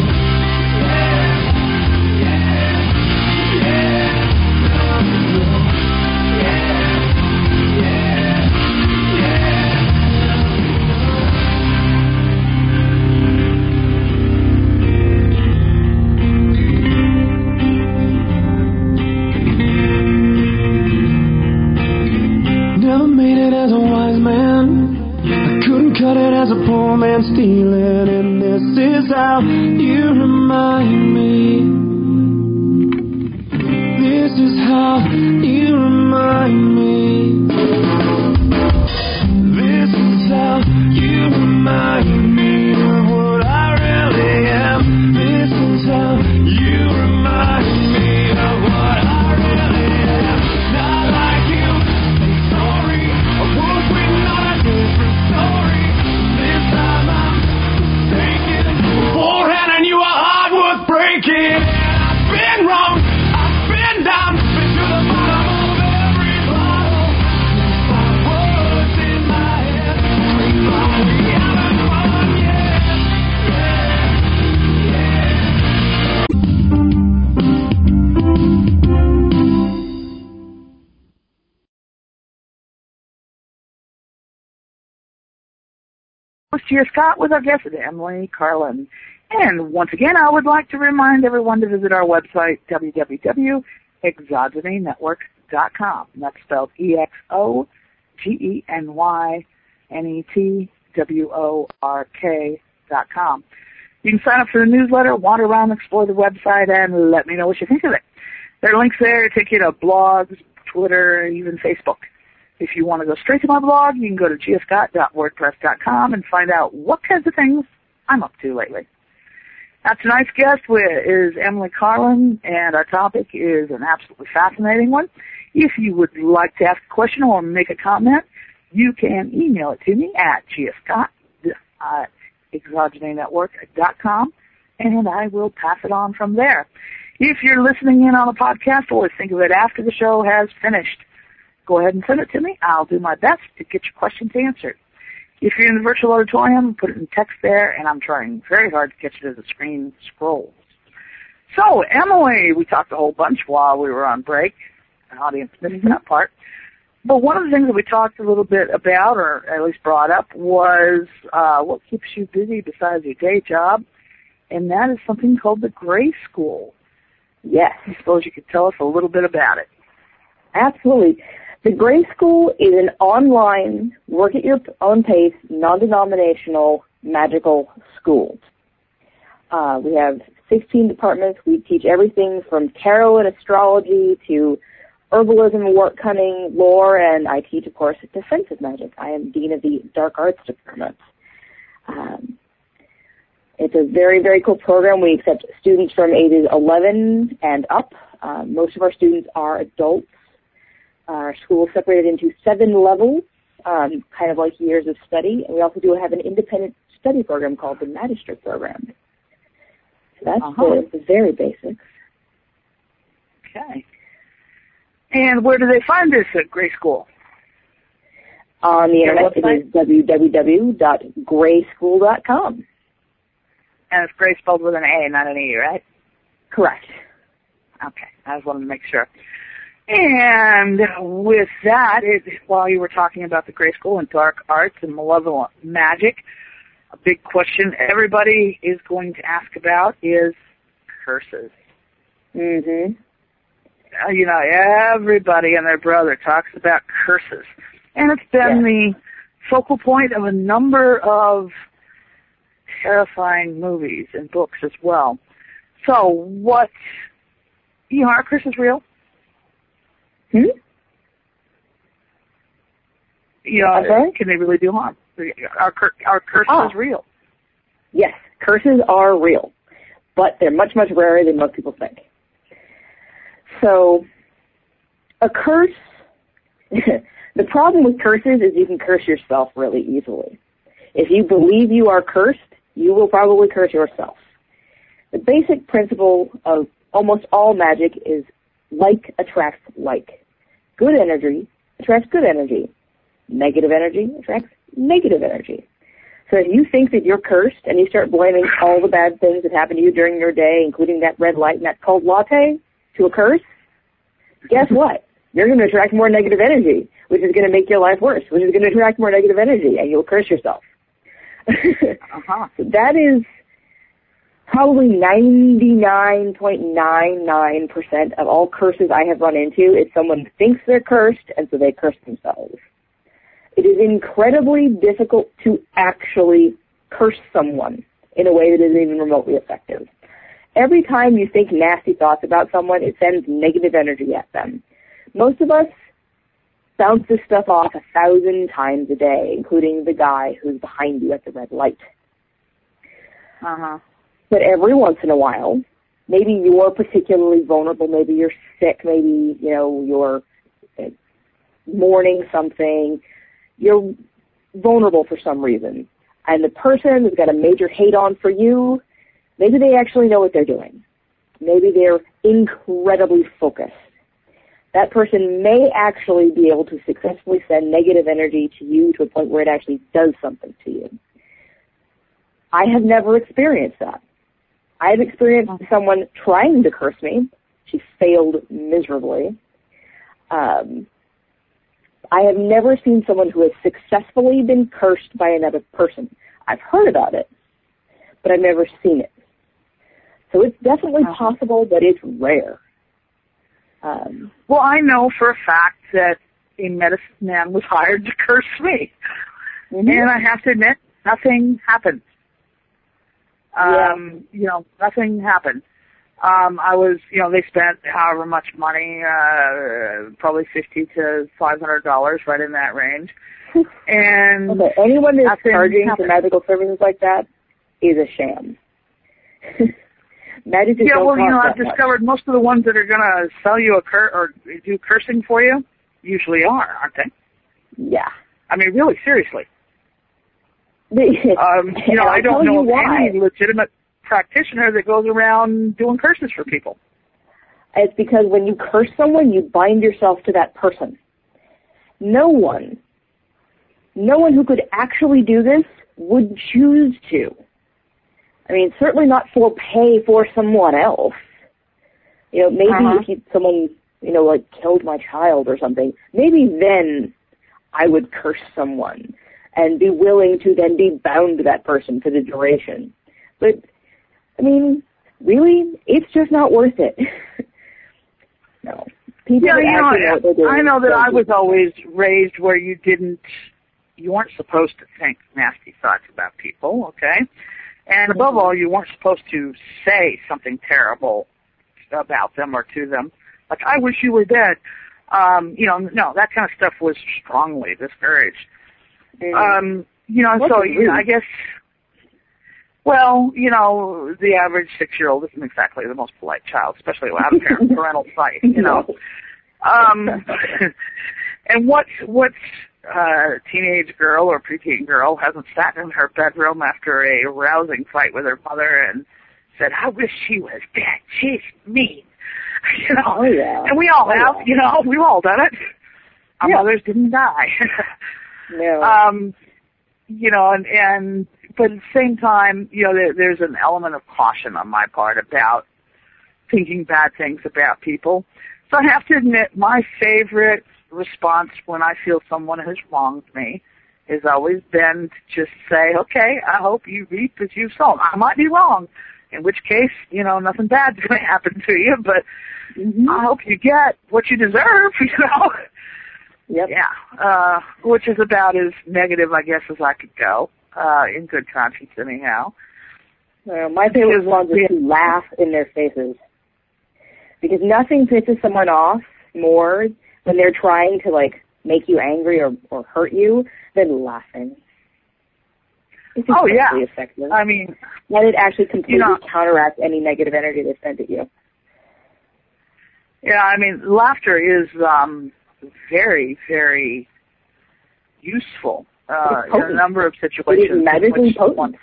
Yeah, yeah, yeah. Never made it as a wise man. I couldn't cut it as a poor man stealing. And this is how you remind me. This is how you remind me. This is how you remind me of what I really am. This is how you remind me of what I really am. Not like you, say sorry. Or was we not a different story? This time I'm mistaken. Forehead and your heart was breaking. And I've been wrong. Down, been to the bottom of every bottle. These five words in my head. Scream out, we haven't fun yet. Yeah, yeah. Gia Scott with our guest, Emily Carlin. And once again, I would like to remind everyone to visit our website, w w w dot exogeny network dot com. That's spelled E X O G E N Y N E T W O R K dot com. You can sign up for the newsletter, wander around, explore the website, and let me know what you think of it. There are links there to take you to blogs, Twitter, even Facebook. If you want to go straight to my blog, you can go to gia scott dot wordpress dot com and find out what kinds of things I'm up to lately. Now, tonight's guest is Emily Carlin, and our topic is an absolutely fascinating one. If you would like to ask a question or make a comment, you can email it to me at gia scott at exogeny network dot com, and I will pass it on from there. If you're listening in on a podcast or think of it after the show has finished, go ahead and send it to me. I'll do my best to get your questions answered. If you're in the virtual auditorium, put it in text there, and I'm trying very hard to get you to the screen scrolls. So, Emily, we talked a whole bunch while we were on break. The audience missed mm-hmm. that part. But one of the things that we talked a little bit about, or at least brought up, was uh, what keeps you busy besides your day job, and that is something called the Gray School. Yes. I suppose you could tell us a little bit about it. Absolutely. The Gray School is an online, work-at-your-own-pace, non-denominational magical school. Uh, we have sixteen departments. We teach everything from tarot and astrology to herbalism, wart cunning, lore, and I teach, of course, defensive magic. I am dean of the dark arts department. Um, it's a very, very cool program. We accept students from ages eleven and up. Uh, most of our students are adults. Our school is separated into seven levels, um, kind of like years of study. And we also do have an independent study program called the Magistrate Program. So that's uh-huh. the, the very basics. Okay. And where do they find this at Gray School? On the internet, it is w w w dot gray school dot com. And it's Gray spelled with an A, not an E, right? Correct. Okay. I just wanted to make sure. And with that, it, while you were talking about the Gray School and dark arts and malevolent magic, a big question everybody is going to ask about is curses. Mm-hmm. Uh, you know, everybody and their brother talks about curses. And it's been yes. the focal point of a number of terrifying movies and books as well. So what, you know, are curses real? Hmm? You know, okay. Can they really do harm? Are, are curses ah. real? Yes, curses are real, but they're much, much rarer than most people think. So, a curse, the problem with curses is you can curse yourself really easily. If you believe you are cursed, you will probably curse yourself. The basic principle of almost all magic is like attracts like. Good energy attracts good energy. Negative energy attracts negative energy. So if you think that you're cursed and you start blaming all the bad things that happen to you during your day, including that red light and that cold latte, to a curse, guess what? You're going to attract more negative energy, which is going to make your life worse, which is going to attract more negative energy, and you'll curse yourself. uh-huh. So that is probably ninety-nine point nine nine percent of all curses I have run into is someone thinks they're cursed, and so they curse themselves. It is incredibly difficult to actually curse someone in a way that is even remotely effective. Every time you think nasty thoughts about someone, it sends negative energy at them. Most of us bounce this stuff off a thousand times a day, including the guy who's behind you at the red light. Uh-huh. But every once in a while, maybe you're particularly vulnerable, maybe you're sick, maybe, you know, you're mourning something, you're vulnerable for some reason. And the person who's got a major hate-on for you, maybe they actually know what they're doing. Maybe they're incredibly focused. That person may actually be able to successfully send negative energy to you to a point where it actually does something to you. I have never experienced that. I have experienced someone trying to curse me. She failed miserably. Um, I have never seen someone who has successfully been cursed by another person. I've heard about it, but I've never seen it. So it's definitely uh-huh. possible, but it's rare. Um, well, I know for a fact that a medicine man was hired to curse me. Mm-hmm. And I have to admit, nothing happened. Um, yeah. You know, nothing happened. Um, I was, you know, they spent however much money, uh, probably fifty to five hundred dollars, right in that range. And okay, anyone that's charging for medical services like that is a sham. Magic just yeah, don't well, you know, cost I've that discovered much. most of the ones that are going to sell you a cur or do cursing for you usually are, aren't they? Yeah. I mean, really, seriously. um, you know, I don't know of any legitimate practitioner that goes around doing curses for people. It's because when you curse someone, you bind yourself to that person. No one, no one who could actually do this would choose to. I mean, certainly not for pay for someone else. You know, maybe uh-huh. if you, someone, you know, like killed my child or something, maybe then I would curse someone and be willing to then be bound to that person for the duration. But, I mean, really, it's just not worth it. No. People yeah, you know, know what they're doing. I know that I was always raised where you didn't, you weren't supposed to think nasty thoughts about people, okay? And above all, you weren't supposed to say something terrible about them or to them. Like, I wish you were dead. Um, you know, no, that kind of stuff was strongly discouraged. Mm. Um, you know, What's so, you know, I guess, well, you know, the average six-year-old isn't exactly the most polite child, especially without a parent, parental sight, you know. Um, and what, what uh, teenage girl or preteen girl hasn't sat in her bedroom after a rousing fight with her mother and said, I wish she was dead. She's mean. You know, oh, yeah. And we all oh, have, yeah. you know, we've all done it. Our yeah. mothers didn't die. no. Um, you know, and, and, but at the same time, you know, there, there's an element of caution on my part about thinking bad things about people. So I have to admit, my favorite response when I feel someone has wronged me has always been to just say, okay, I hope you reap as you've sown. I might be wrong, in which case, you know, nothing bad's going to happen to you, but mm-hmm. I hope you get what you deserve, you know. Yep. Yeah, uh, which is about as negative, I guess, as I could go, uh, in good conscience anyhow. Well, my favorite response is to laugh in their faces. Because nothing pisses someone off more when they're trying to, like, make you angry or, or hurt you than laughing. It's oh, yeah. effective. I mean, let it actually completely you know, counteract any negative energy they send at you. Yeah, I mean, laughter is um, very, very useful uh, in a number of situations. It is magically potent.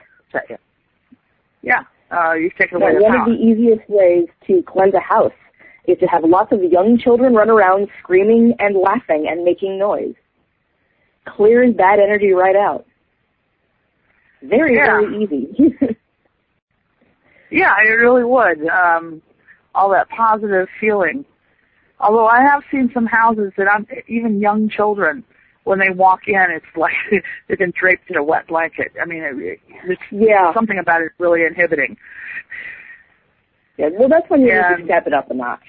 Yeah, uh, you've taken away now, the one power. of the easiest ways to cleanse a house is to have lots of young children run around screaming and laughing and making noise. Clears bad energy right out. Very, yeah. very easy. Yeah, it really would. Um, all that positive feeling. Although I have seen some houses that I'm, even young children, when they walk in, it's like they've been draped in a wet blanket. I mean, it, it's yeah. something about it really inhibiting. Yeah, well, that's when you and, need to step it up a notch.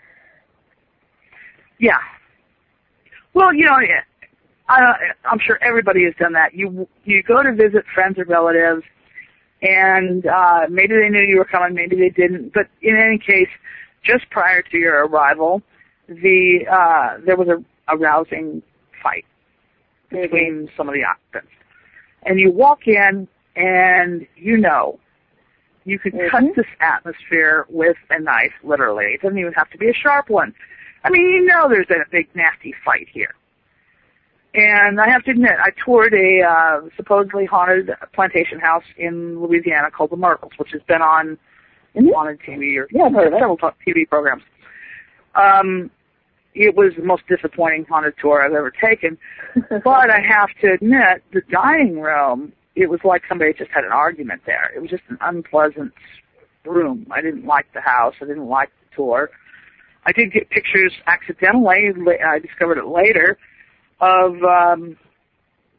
Yeah. Well, you know, I, I'm sure everybody has done that. You you go to visit friends or relatives, and uh, maybe they knew you were coming, maybe they didn't. But in any case, just prior to your arrival, the uh, there was a, a rousing fight between some of the occupants. And you walk in, and you know, you could mm-hmm. cut this atmosphere with a knife, literally. It doesn't even have to be a sharp one. I mean, you know there's a big, nasty fight here. And I have to admit, I toured a uh, supposedly haunted plantation house in Louisiana called the Myrtles, which has been on mm-hmm. haunted T V or yeah, I've heard of several it. T V programs. Um, it was the most disappointing haunted tour I've ever taken. But I have to admit, the dining room, it was like somebody just had an argument there. It was just an unpleasant room. I didn't like the house. I didn't like the tour. I did get pictures accidentally. I discovered it later of um,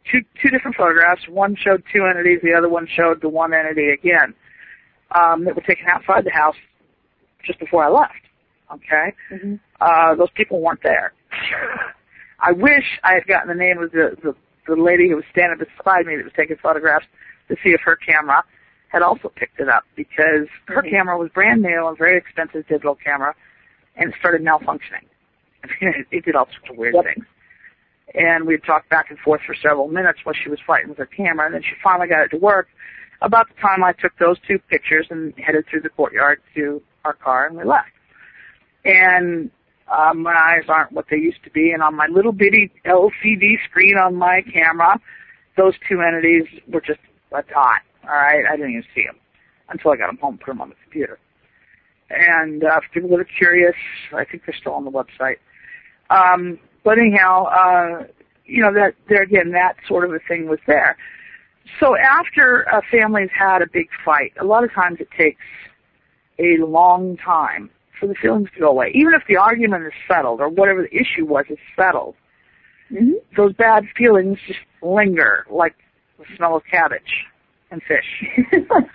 two two different photographs. One showed two entities, the other one showed the one entity again. Um, that were taken outside the house just before I left. Okay, mm-hmm. uh, those people weren't there. I wish I had gotten the name of the, the the lady who was standing beside me that was taking photographs to see if her camera had also picked it up, because her mm-hmm. camera was brand new, a very expensive digital camera, and it started malfunctioning. I mean, it, it did all sorts of weird yep. things. And we had talked back and forth for several minutes while she was fighting with her camera, and then she finally got it to work. About the time I took those two pictures and headed through the courtyard to our car, and we left. And um, my eyes aren't what they used to be, and on my little bitty L C D screen on my camera, those two entities were just a dot. All right, I didn't even see them until I got them home and put them on the computer. And uh, for people that are curious, I think they're still on the website. Um, but anyhow, uh, you know, that there again, that sort of a thing was there. So after a family's had a big fight, a lot of times it takes a long time for the feelings to go away. Even if the argument is settled or whatever the issue was is settled, mm-hmm. those bad feelings just linger like the smell of cabbage and fish.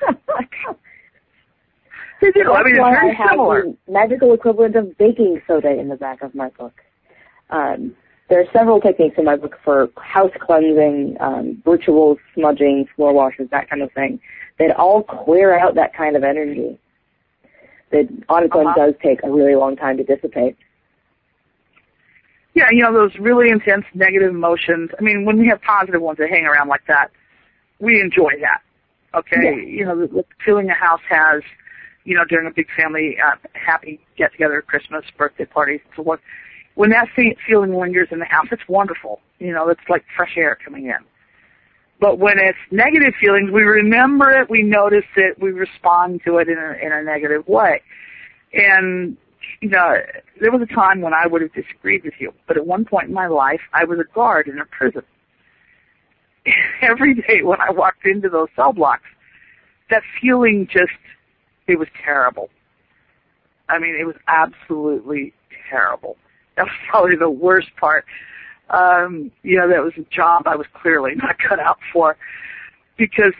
They do. I mean, it's very I have similar. The magical equivalent of baking soda in the back of my book. Um, There are several techniques in my book for house cleansing, um, rituals, smudging, floor washes, that kind of thing, that all clear out that kind of energy that on its own uh-huh. does take a really long time to dissipate. Yeah, you know, those really intense negative emotions. I mean, when we have positive ones that hang around like that, we enjoy that, okay? Yeah. You know, the, the feeling a house has, you know, during a big family uh, happy get-together, Christmas, birthday parties, so what. When that feeling lingers in the house, it's wonderful. You know, it's like fresh air coming in. But when it's negative feelings, we remember it, we notice it, we respond to it in a, in a negative way. And, you know, there was a time when I would have disagreed with you, but at one point in my life, I was a guard in a prison. Every day when I walked into those cell blocks, that feeling just, it was terrible. I mean, it was absolutely terrible. That was probably the worst part. Um, you know, that was a job I was clearly not cut out for, because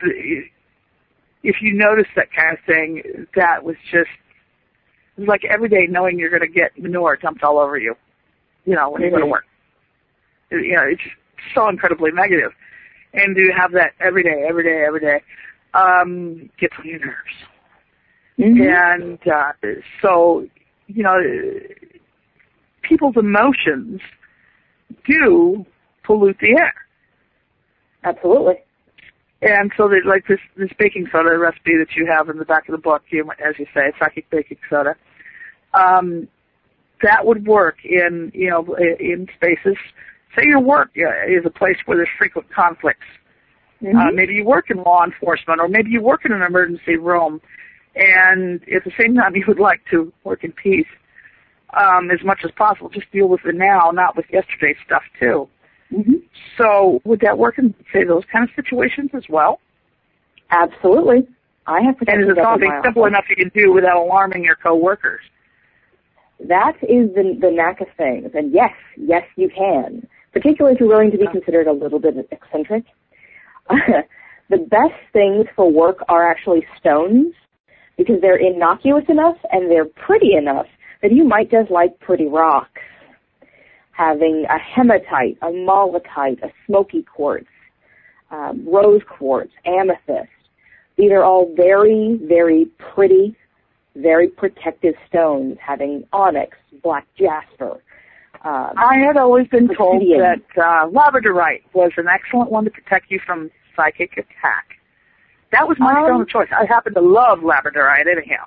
if you notice that kind of thing, that was just, it was like every day knowing you're going to get manure dumped all over you, you know, when mm-hmm. you go to work. You know, it's so incredibly negative. And to have that every day, every day, every day, um, gets on your nerves. Mm-hmm. And uh, so, you know, people's emotions do pollute the air. Absolutely. And so that, like this, this baking soda recipe that you have in the back of the book, you, as you say, psychic baking soda, um, that would work in, you know, in spaces. Say your work is a place where there's frequent conflicts. Mm-hmm. Uh, maybe you work in law enforcement, or maybe you work in an emergency room, and at the same time you would like to work in peace. Um, as much as possible, just deal with the now, not with yesterday's stuff too. Mm-hmm. So would that work in, say, those kind of situations as well? Absolutely. I have And is it something simple enough you can do without alarming your coworkers? That is the, the knack of things. And yes, yes, you can, particularly if you're willing to be considered a little bit eccentric. The best things for work are actually stones, because they're innocuous enough and they're pretty enough that you might just like pretty rocks. Having a hematite, a malachite, a smoky quartz, um, rose quartz, amethyst. These are all very, very pretty, very protective stones, having onyx, black jasper. Um, I had always been told that uh, labradorite was an excellent one to protect you from psychic attack. That was my um, stone of choice. I happen to love labradorite anyhow.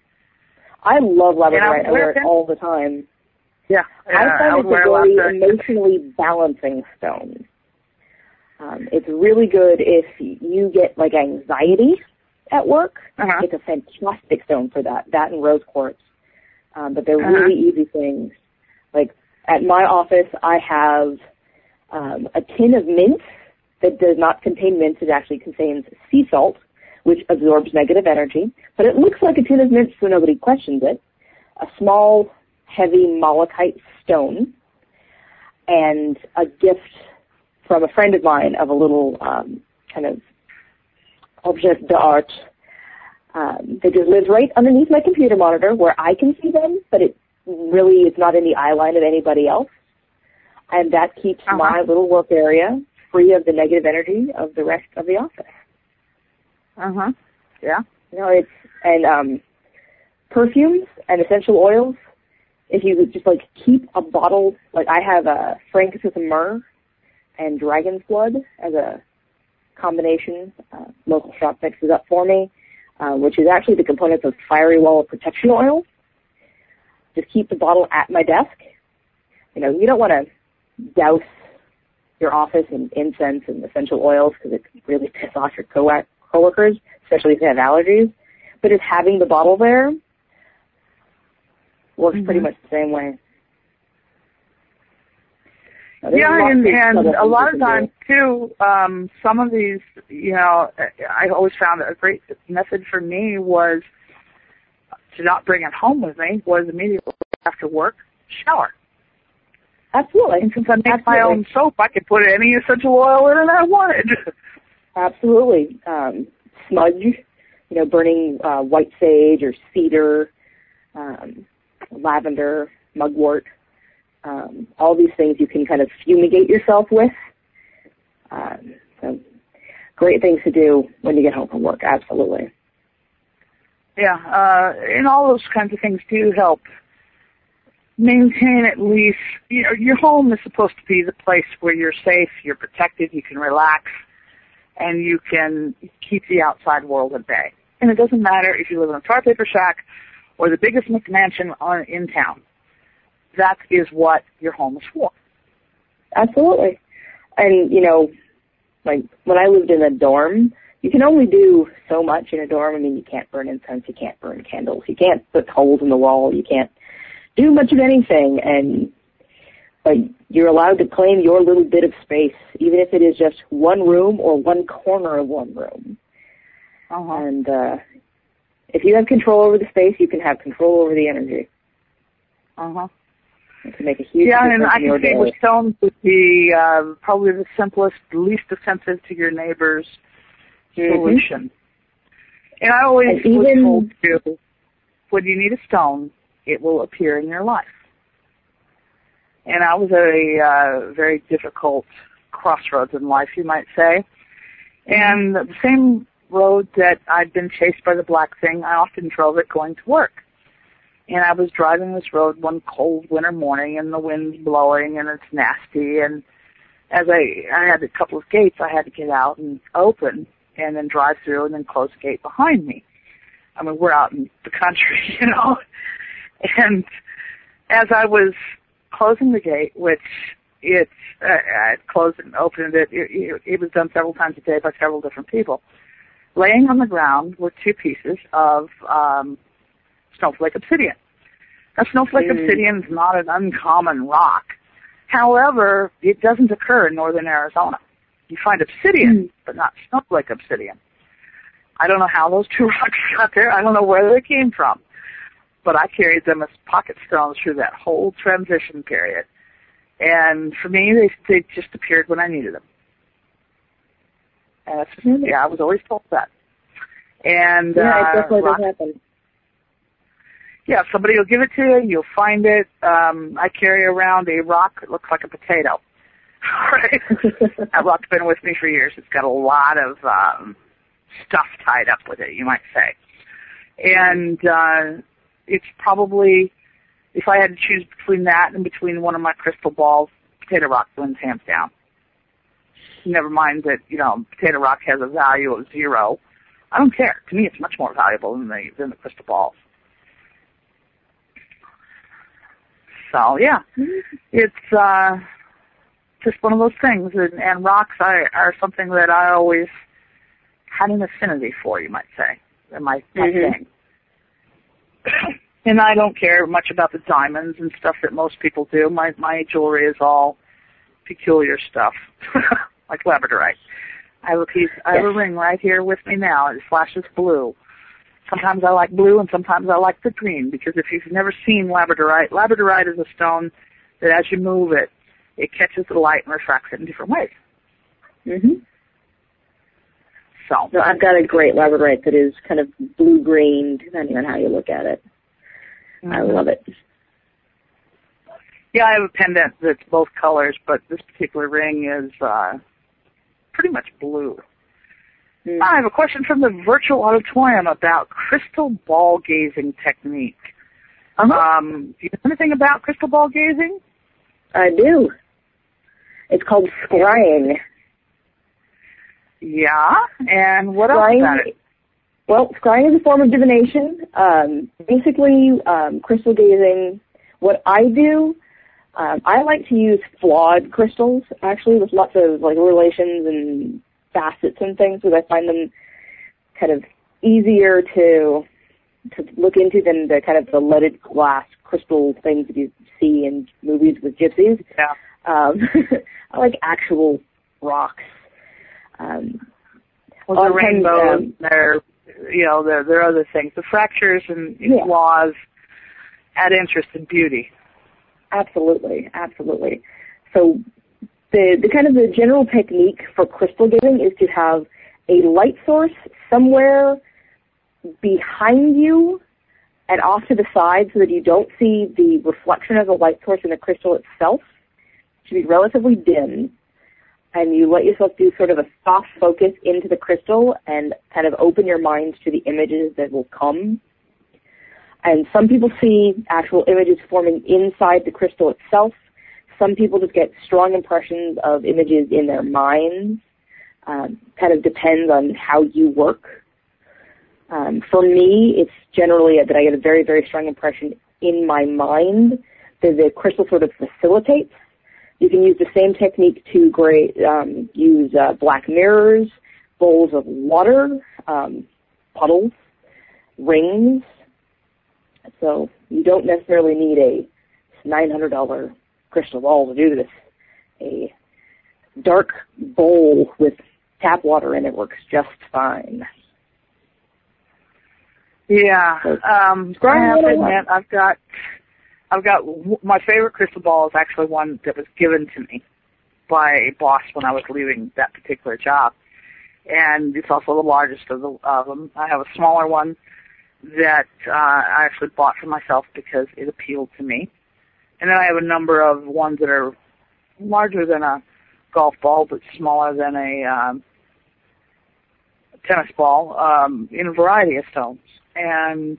I love labradorite. I wear it all the time. Yeah. I find it's a very emotionally balancing stone. Um, it's really good if you get, like, anxiety at work. Uh-huh. It's a fantastic stone for that, that and rose quartz. Um, but they're uh-huh. really easy things. Like, at my office, I have um, a tin of mint that does not contain mint. It actually contains sea salt, which absorbs negative energy. But it looks like a tin of mint, so nobody questions it. A small, heavy malachite stone, and a gift from a friend of mine of a little um, kind of object d'art um, that just lives right underneath my computer monitor where I can see them, but it really is not in the eye line of anybody else. And that keeps uh-huh. my little work area free of the negative energy of the rest of the office. Uh-huh. Yeah. You know, it's, and um, perfumes and essential oils, if you would just, like, keep a bottle, like I have a frankincense and myrrh and dragon's blood as a combination. Uh, local shop mixes up for me, uh, which is actually the components of Fiery Wall Protection Oil. Just keep the bottle at my desk. You know, you don't want to douse your office in incense and essential oils because it can really piss off your co- coworkers, especially if they have allergies. But just having the bottle there works mm-hmm. pretty much the same way. Now, yeah, and, and a lot of times, too, um, some of these, you know, I always found a great method for me was to not bring it home with me, was immediately after work, shower. Absolutely. And since I make Absolutely. my own soap, I could put any essential oil in it I wanted. Absolutely. Um, smudge, you know, burning uh, white sage or cedar, um, lavender, mugwort, um, all these things you can kind of fumigate yourself with. Um, so great things to do when you get home from work, absolutely. Yeah, uh, and all those kinds of things do help maintain at least, you know, your home is supposed to be the place where you're safe, you're protected, you can relax, and you can keep the outside world at bay. And it doesn't matter if you live in a tar paper shack or the biggest McMansion on, in town. That is what your home is for. Absolutely. And, you know, like when I lived in a dorm, you can only do so much in a dorm. I mean, you can't burn incense, you can't burn candles, you can't put holes in the wall, you can't do much of anything. And but you're allowed to claim your little bit of space, even if it is just one room or one corner of one room. Uh-huh. And uh, if you have control over the space, you can have control over the energy. Uh-huh. It can make a huge yeah, difference. and I in your can see with stones would be uh, probably the simplest, least offensive to your neighbor's mm-hmm. solution. And I always and was even, told to, when you need a stone, it will appear in your life. And I was at a uh, very difficult crossroads in life, you might say. And the same road that I'd been chased by the black thing, I often drove it going to work. And I was driving this road one cold winter morning, and the wind's blowing, and it's nasty. And as I, I had a couple of gates I had to get out and open, and then drive through, and then close the gate behind me. I mean, we're out in the country, you know. And as I was closing the gate, which it's, uh, I closed and opened it, it, it, it was done several times a day by several different people. Laying on the ground were two pieces of um, snowflake obsidian. Now, snowflake mm. obsidian is not an uncommon rock. However, it doesn't occur in northern Arizona. You find obsidian, mm. but not snowflake obsidian. I don't know how those two rocks got there. I don't know where they came from. But I carried them as pocket stones through that whole transition period. And for me, they, they just appeared when I needed them. And that's just, mm-hmm. yeah, I was always told that. And yeah, uh, it definitely rock, does happen. Yeah, somebody will give it to you. You'll find it. Um, I carry around a rock that looks like a potato. Right? That rock's been with me for years. It's got a lot of um, stuff tied up with it, you might say. And uh, it's probably, if I had to choose between that and between one of my crystal balls, potato rock wins hands down. Never mind that, you know, potato rock has a value of zero. I don't care. To me, it's much more valuable than the, than the crystal balls. So, yeah, it's uh, just one of those things. And, and rocks are, are something that I always had an affinity for, you might say. They're my, my mm-hmm. thing. And I don't care much about the diamonds and stuff that most people do. My my jewelry is all peculiar stuff, like labradorite. I have a piece, I have a ring right here with me now. It flashes blue. Sometimes I like blue and sometimes I like the green, because if you've never seen labradorite, labradorite is a stone that as you move it, it catches the light and refracts it in different ways. Mhm. So No, I've got a great labradorite that is kind of blue-green, depending on how you look at it. Mm-hmm. I love it. Yeah, I have a pendant that's both colors, but this particular ring is uh, pretty much blue. Mm. I have a question from the virtual auditorium about crystal ball gazing technique. Uh-huh. Um, do you know anything about crystal ball gazing? I do. It's called scrying. Yeah, and what scrying, else about it? Well, scrying is a form of divination. Um, basically, um, crystal gazing, what I do, um, I like to use flawed crystals, actually, with lots of like relations and facets and things, because I find them kind of easier to to look into than the kind of the leaded glass crystal things that you see in movies with gypsies. Yeah. Um, I like actual rocks. Um, well, the rainbows, um, they're, you know, there there are other things. The fractures and yeah. flaws add interest and beauty. Absolutely, absolutely. So the the kind of the general technique for crystal gazing is to have a light source somewhere behind you and off to the side so that you don't see the reflection of the light source in the crystal itself. It should be relatively dim. And you let yourself do sort of a soft focus into the crystal and kind of open your mind to the images that will come. And some people see actual images forming inside the crystal itself. Some people just get strong impressions of images in their minds. Um, kind of depends on how you work. Um, for me, it's generally that I get a very, very strong impression in my mind that the crystal sort of facilitates. You can use the same technique to great, um, use uh, black mirrors, bowls of water, um, puddles, rings. So you don't necessarily need a nine hundred dollars crystal ball to do this. A dark bowl with tap water in it works just fine. Yeah, so, um, I have to admit, I've got... I've got, my favorite crystal ball is actually one that was given to me by a boss when I was leaving that particular job. And it's also the largest of, the, of them. I have a smaller one that uh, I actually bought for myself because it appealed to me. And then I have a number of ones that are larger than a golf ball but smaller than a um, tennis ball um, in a variety of stones. And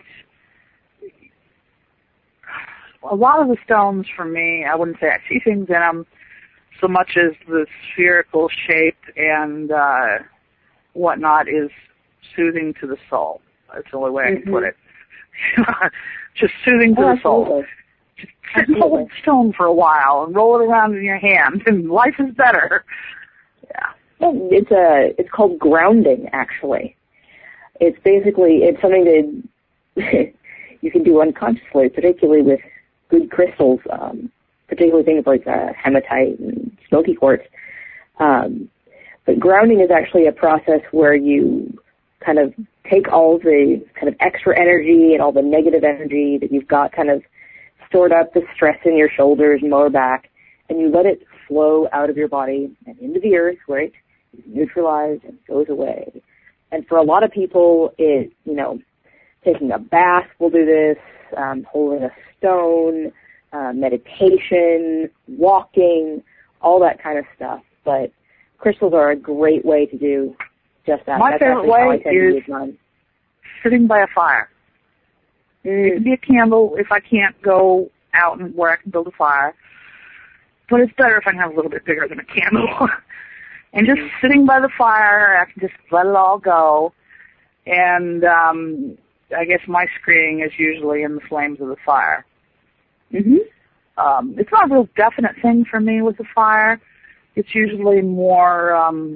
a lot of the stones, for me, I wouldn't say I see things in them so much as the spherical shape and uh, whatnot is soothing to the soul. That's the only way I can mm-hmm. put it. Just soothing to oh, the soul. Just sit and hold a stone for a while and roll it around in your hand, and life is better. Yeah. Well, it's a it's called grounding, actually. It's basically it's something that you can do unconsciously, particularly with good crystals, um, particularly things like uh, hematite and smoky quartz. Um, but grounding is actually a process where you kind of take all the kind of extra energy and all the negative energy that you've got kind of stored up, the stress in your shoulders and lower back, and you let it flow out of your body and into the earth where it is neutralized and goes away. And for a lot of people, it, you know, taking a bath will do this, um, holding a stone, uh, meditation, walking, all that kind of stuff. But crystals are a great way to do just that. My That's favorite way is sitting by a fire. Mm. It can be a candle if I can't go out and where I can build a fire. But it's better if I can have a little bit bigger than a candle. And just mm. sitting by the fire, I can just let it all go. And um, I guess my screaming is usually in the flames of the fire. Mm-hmm. Um, it's not a real definite thing for me with the fire. It's usually more um,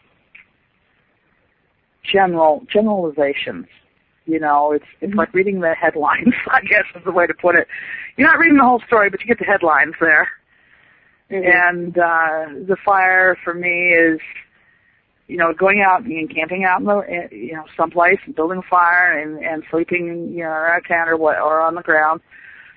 general generalizations. You know, it's it's mm-hmm. like reading the headlines, I guess is the way to put it. You're not reading the whole story, but you get the headlines there. Mm-hmm. And uh, the fire for me is, you know, going out and camping out in the, you know, someplace and building a fire and, and sleeping, you know, around a tent or what, or on the ground.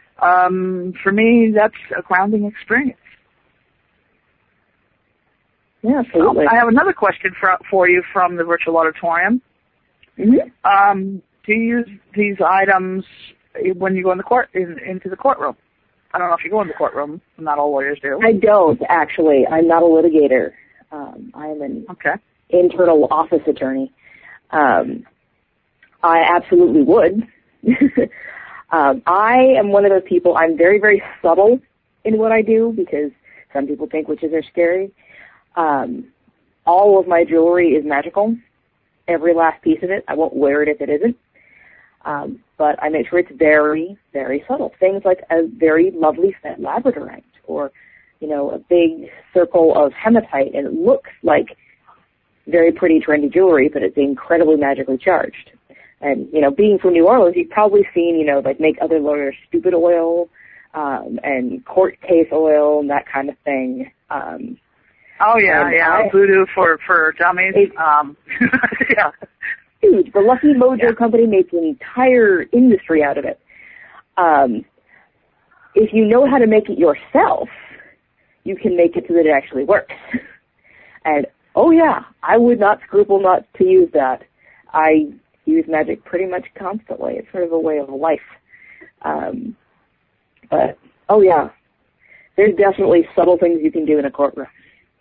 Um, for me, that's a grounding experience. Yeah, absolutely. Um, I have another question for, for you from the virtual auditorium. Mm-hmm. Um, do you use these items when you go in the court in, into the courtroom? I don't know if you go in the courtroom. Not all lawyers do. I don't, actually. I'm not a litigator. Um, I am an okay. internal office attorney. Um, I absolutely would. um, I am one of those people, I'm very, very subtle in what I do because some people think witches are scary. Um, all of my jewelry is magical. Every last piece of it. I won't wear it if it isn't. Um, but I make sure it's very, very subtle. Things like a very lovely set labradorite or, you know, a big circle of hematite, and it looks like very pretty, trendy jewelry, but it's incredibly magically charged. And, you know, being from New Orleans, you've probably seen, you know, like make other lawyers stupid oil um, and court case oil and that kind of thing. Um, oh, yeah, yeah, I, voodoo for, for dummies. It, um, yeah. Huge. The Lucky Mojo yeah. company makes an entire industry out of it. Um, if you know how to make it yourself, you can make it so that it actually works. And, oh yeah, I would not scruple not to use that. I use magic pretty much constantly. It's sort of a way of life. Um, but, oh yeah, there's definitely subtle things you can do in a courtroom.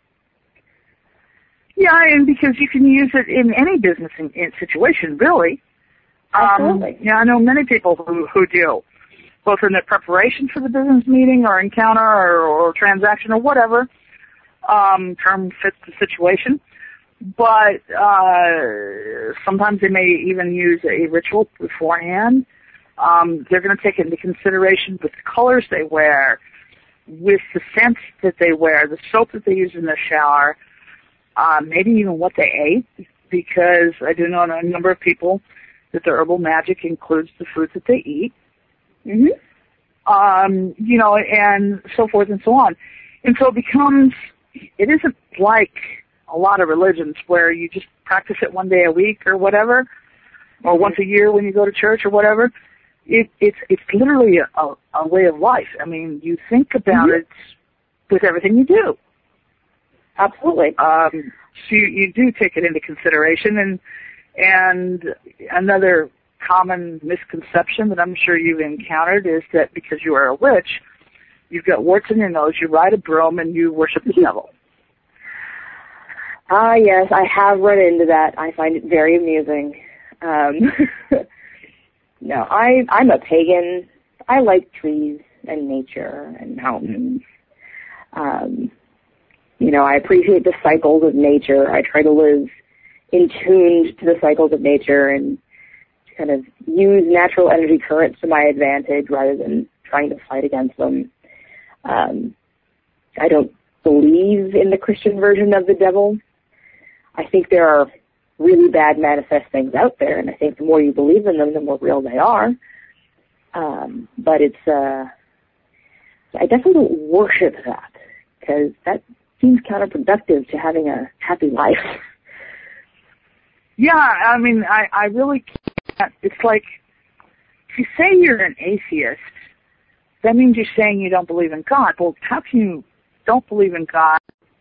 Yeah, and because you can use it in any business in, in situation, really. Absolutely. Um, yeah, I know many people who, who do, both in their preparation for the business meeting or encounter or, or transaction or whatever um, term fits the situation. But uh, sometimes they may even use a ritual beforehand. Um, they're going to take into consideration with the colors they wear, with the scents that they wear, the soap that they use in their shower, Uh, maybe even what they ate, because I do know a number of people that their herbal magic includes the foods that they eat. Mm-hmm. Um, you know, and so forth and so on. And so it becomes, it isn't like a lot of religions where you just practice it one day a week or whatever, or mm-hmm. once a year when you go to church or whatever. It, it's it's literally a, a, a way of life. I mean, you think about mm-hmm. it with everything you do. Absolutely. Um, so you, you do take it into consideration, and and another common misconception that I'm sure you've encountered is that because you are a witch, you've got warts in your nose, you ride a broom, and you worship the devil. Ah, yes, I have run into that. I find it very amusing. Um, no, I I'm a pagan. I like trees and nature and mountains. Um, You know, I appreciate the cycles of nature. I try to live in tune to the cycles of nature and kind of use natural energy currents to my advantage rather than trying to fight against them. Um, I don't believe in the Christian version of the devil. I think there are really bad manifest things out there, and I think the more you believe in them, the more real they are. Um, but it's, uh, I definitely don't worship that, because that seems counterproductive to having a happy life. Yeah, I mean, I, I really can't. It's like, if you say you're an atheist, that means you're saying you don't believe in God. Well, how can you don't believe in God?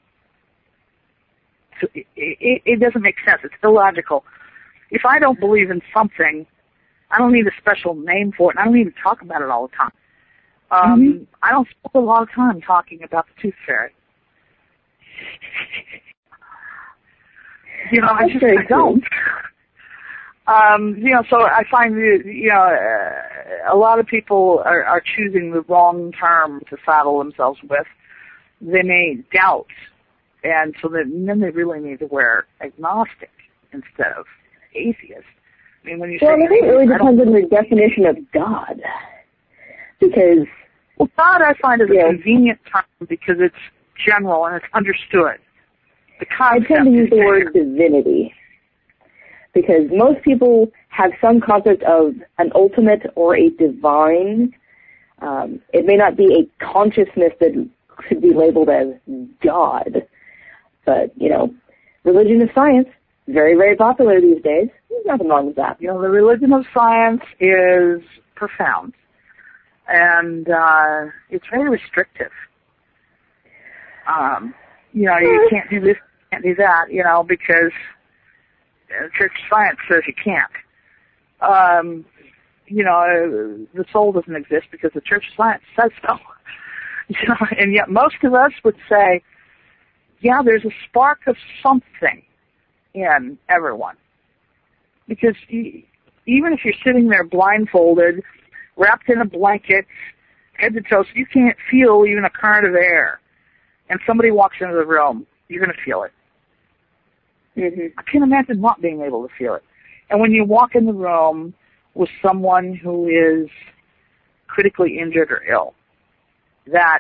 So it, it, it doesn't make sense. It's illogical. If I don't believe in something, I don't need a special name for it, and I don't need to talk about it all the time. Um, mm-hmm. I don't spend a lot of time talking about the tooth fairy. You know, I just I don't. Um, you know, so I find that, you know, uh, a lot of people are, are choosing the wrong term to saddle themselves with. They may doubt, and so then, then they really need to wear agnostic instead of atheist. I mean, when you well, say I think it really depends on the definition of God, because well, God I find is yeah. a convenient term because it's general and it's understood. The I tend to use the word divinity because most people have some concept of an ultimate or a divine. Um, it may not be a consciousness that could be labeled as God, but, you know, religion of science, very, very popular these days. There's nothing wrong with that. You know, the religion of science is profound, and uh, it's very restrictive. Um, you know, you can't do this, can't do that, you know, because church science says you can't. Um, you know, the soul doesn't exist because the church science says so. You know, and yet most of us would say, yeah, there's a spark of something in everyone. Because you, even if you're sitting there blindfolded, wrapped in a blanket, head to toe, so you can't feel even a current of air, and somebody walks into the room, you're going to feel it. Mm-hmm. I can't imagine not being able to feel it. And when you walk in the room with someone who is critically injured or ill, that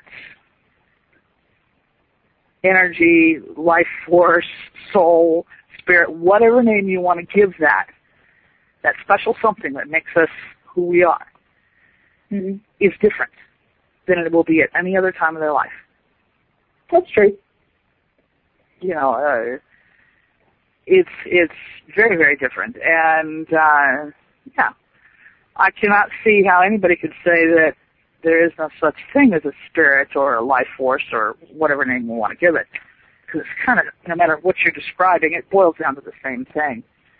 energy, life force, soul, spirit, whatever name you want to give that, that special something that makes us who we are, mm-hmm. is different than it will be at any other time of their life. That's true. You know, uh, it's it's very, very different. And, uh, yeah, I cannot see how anybody could say that there is no such thing as a spirit or a life force or whatever name you want to give it. Because it's kind of, no matter what you're describing, it boils down to the same thing.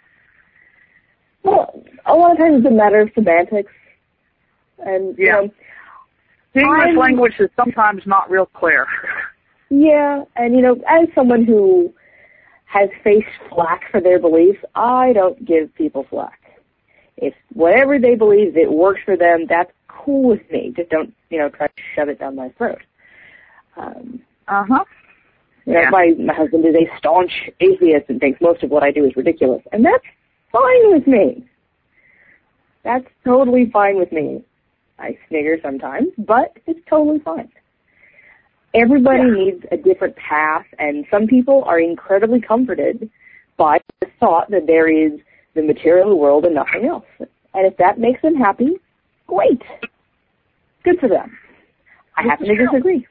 Well, a lot of times it's a matter of semantics. And, yeah. you know, the English I'm, language is sometimes not real clear. Yeah, and, you know, as someone who has faced flack for their beliefs, I don't give people flack. If whatever they believe, it works for them, that's cool with me. Just don't, you know, try to shove it down my throat. Um, uh-huh. You know, yeah. my, my husband is a staunch atheist and thinks most of what I do is ridiculous. And that's fine with me. That's totally fine with me. I snigger sometimes, but it's totally fine. Everybody yeah. needs a different path, and some people are incredibly comforted by the thought that there is the material world and nothing else. And if that makes them happy, great. Good for them. I this happen to true. disagree.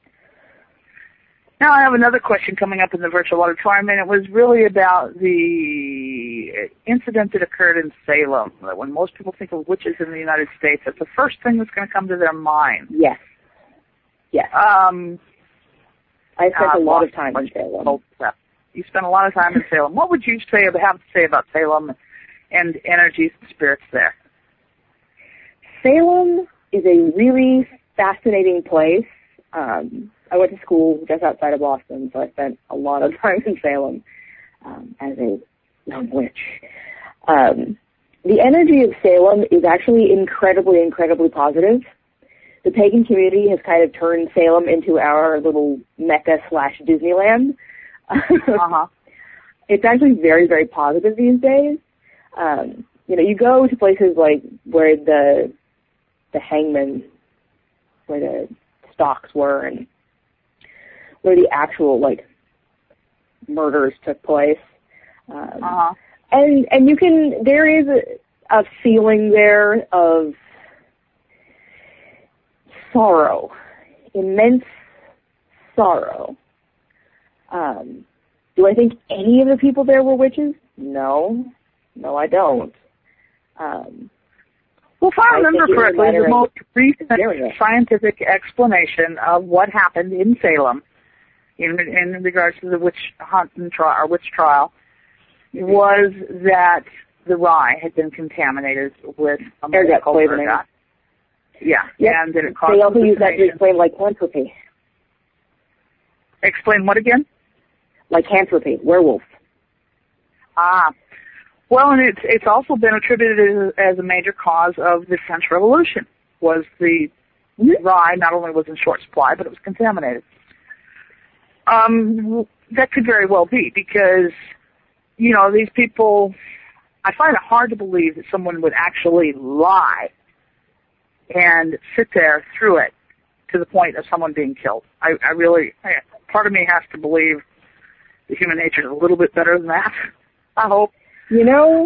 Now I have another question coming up in the virtual auditorium, and it was really about the incident that occurred in Salem. When most people think of witches in the United States, that's the first thing that's going to come to their mind. Yes. Yes. Um, I spent uh, a lot of time in Salem. You spent a lot of time in Salem. What would you say have to say about Salem and energies and spirits there? Salem is a really fascinating place. Um, I went to school just outside of Boston, so I spent a lot of time in Salem um, as a young witch. Um, the energy of Salem is actually incredibly, incredibly positive. The pagan community has kind of turned Salem into our little Mecca slash Disneyland. uh-huh. It's actually very, very positive these days. Um, you know, you go to places like where the the hangman, where the stocks were, and where the actual like murders took place. Um, uh-huh. And and you can there is a, a feeling there of sorrow, immense sorrow. Um, do I think any of the people there were witches? No. No, I don't. Um, well, if I remember correctly, the most recent experience. scientific explanation of what happened in Salem in, in regards to the witch hunt and trial, or witch trial mm-hmm. was that the rye had been contaminated with ergot poisoning. Yeah, yep. and that it caused They also use that to explain lycanthropy. Explain what again? Lycanthropy, werewolf. Ah, well, and it's it's also been attributed as, as a major cause of the French Revolution. Was the mm-hmm. rye not only was in short supply, but it was contaminated. Um, that could very well be because, you know, these people. I find it hard to believe that someone would actually lie and sit there through it to the point of someone being killed. I, I really, I, part of me has to believe that human nature is a little bit better than that. I hope. You know,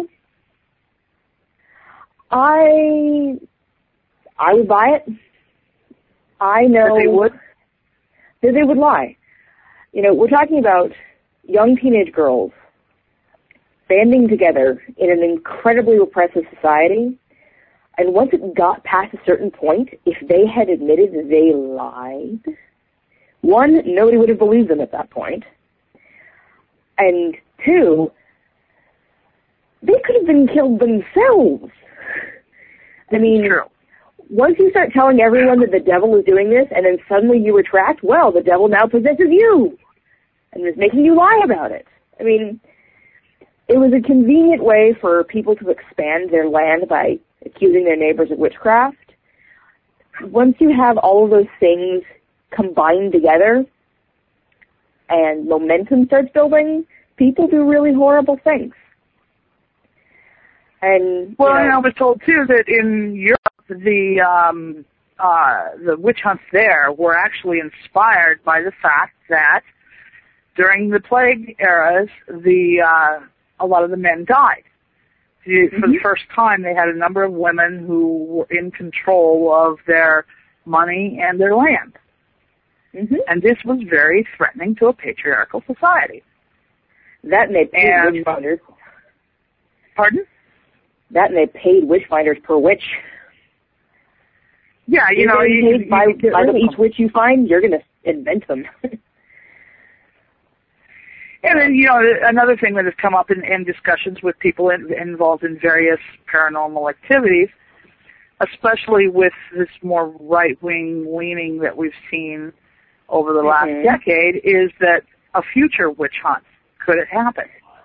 I, I would buy it. I know that they would. That they would lie. You know, we're talking about young teenage girls banding together in an incredibly repressive society. And once it got past a certain point, if they had admitted that they lied, one, nobody would have believed them at that point. And two, they could have been killed themselves. I mean, True. Once you start telling everyone that the devil is doing this and then suddenly you retract, well, the devil now possesses you and is making you lie about it. I mean, it was a convenient way for people to expand their land by accusing their neighbors of witchcraft. Once you have all of those things combined together and momentum starts building, people do really horrible things. And well, you know, and I was told too that in Europe, the um, uh, the witch hunts there were actually inspired by the fact that during the plague eras, the uh, a lot of the men died. For mm-hmm. the first time, they had a number of women who were in control of their money and their land. Mm-hmm. And this was very threatening to a patriarchal society. That and they paid and, witchfinders. Pardon? That and they paid witchfinders per witch. Yeah, you you're know, you, you, by, you by each witch you find, you're going to invent them. And then, you know, another thing that has come up in, in discussions with people in, involved in various paranormal activities, especially with this more right-wing leaning that we've seen over the last mm-hmm. decade, is that a future witch hunt, could it happen?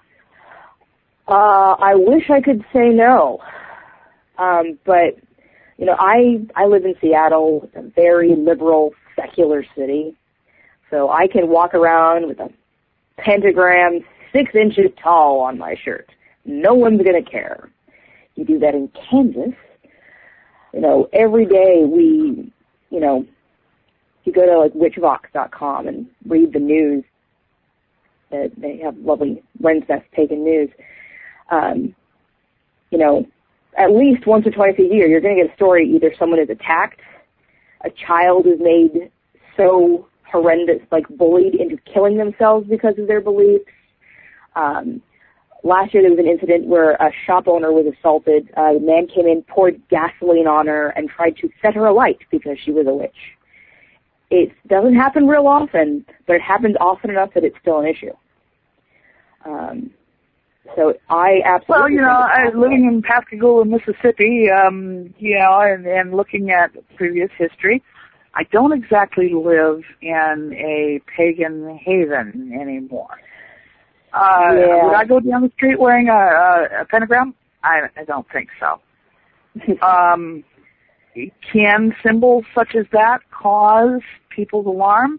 Uh, I wish I could say no. Um, but, you know, I, I live in Seattle, a very liberal, secular city, so I can walk around with a pentagram six inches tall on my shirt. No one's going to care. You do that in Kansas, you know, every day we, you know, you go to like witch vox dot com and read the news. That they have lovely Wren's Nest taken news. Um, you know, at least once or twice a year, you're going to get a story. Either someone is attacked, a child is made so horrendous, like bullied into killing themselves because of their beliefs. Um, last year there was an incident where a shop owner was assaulted. Uh, a man came in, poured gasoline on her, and tried to set her alight because she was a witch. It doesn't happen real often, but it happens often enough that it's still an issue. Um, so I absolutely. Well, you know, I, living in Pascagoula, Mississippi, um, you know, and, and looking at previous history, I don't exactly live in a pagan haven anymore. Uh, yeah. Would I go down the street wearing a, a, a pentagram? I, I don't think so. um, can symbols such as that cause people's alarm?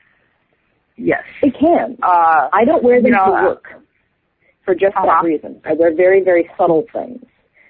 Yes. It can. Uh, I don't wear them you know, to work for just uh-huh. that reason. They're very, very subtle things.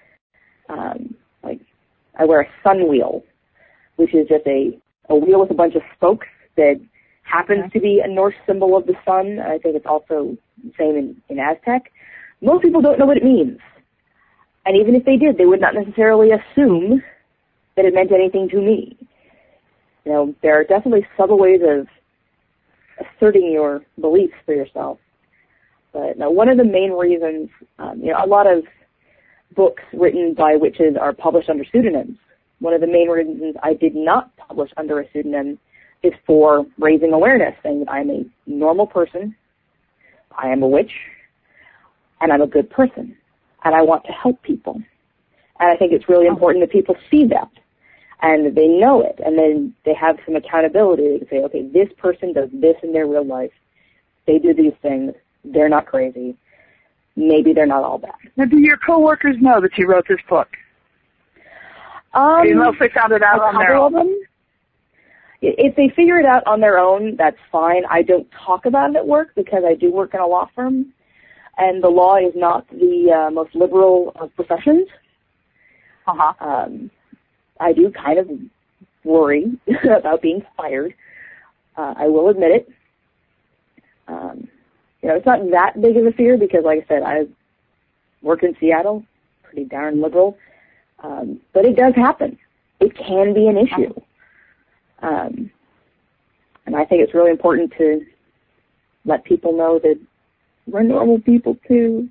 Um, like, I wear a sun wheel, which is just a, a wheel with a bunch of spokes that happens okay. to be a Norse symbol of the sun. I think it's also the same in, in Aztec. Most people don't know what it means. And even if they did, they would not necessarily assume that it meant anything to me. You know, there are definitely subtle ways of asserting your beliefs for yourself. But now, one of the main reasons, um, you know, a lot of books written by witches are published under pseudonyms. One of the main reasons I did not publish under a pseudonym is for raising awareness, saying that I'm a normal person, I am a witch, and I'm a good person, and I want to help people. And I think it's really important that people see that, and they know it, and then they have some accountability. They can say, okay, this person does this in their real life. They do these things. They're not crazy. Maybe they're not all bad. Now, do your coworkers know that you wrote this book? Um, Unless they found it out a on their couple own. of them. If they figure it out on their own, that's fine. I don't talk about it at work because I do work in a law firm, and the law is not the uh, most liberal of professions. Uh-huh. Um, I do kind of worry about being fired. Uh, I will admit it. Um, you know, it's not that big of a fear because, like I said, I work in Seattle, pretty darn liberal. Um, but it does happen. It can be an issue. Um, and I think it's really important to let people know that we're normal people too.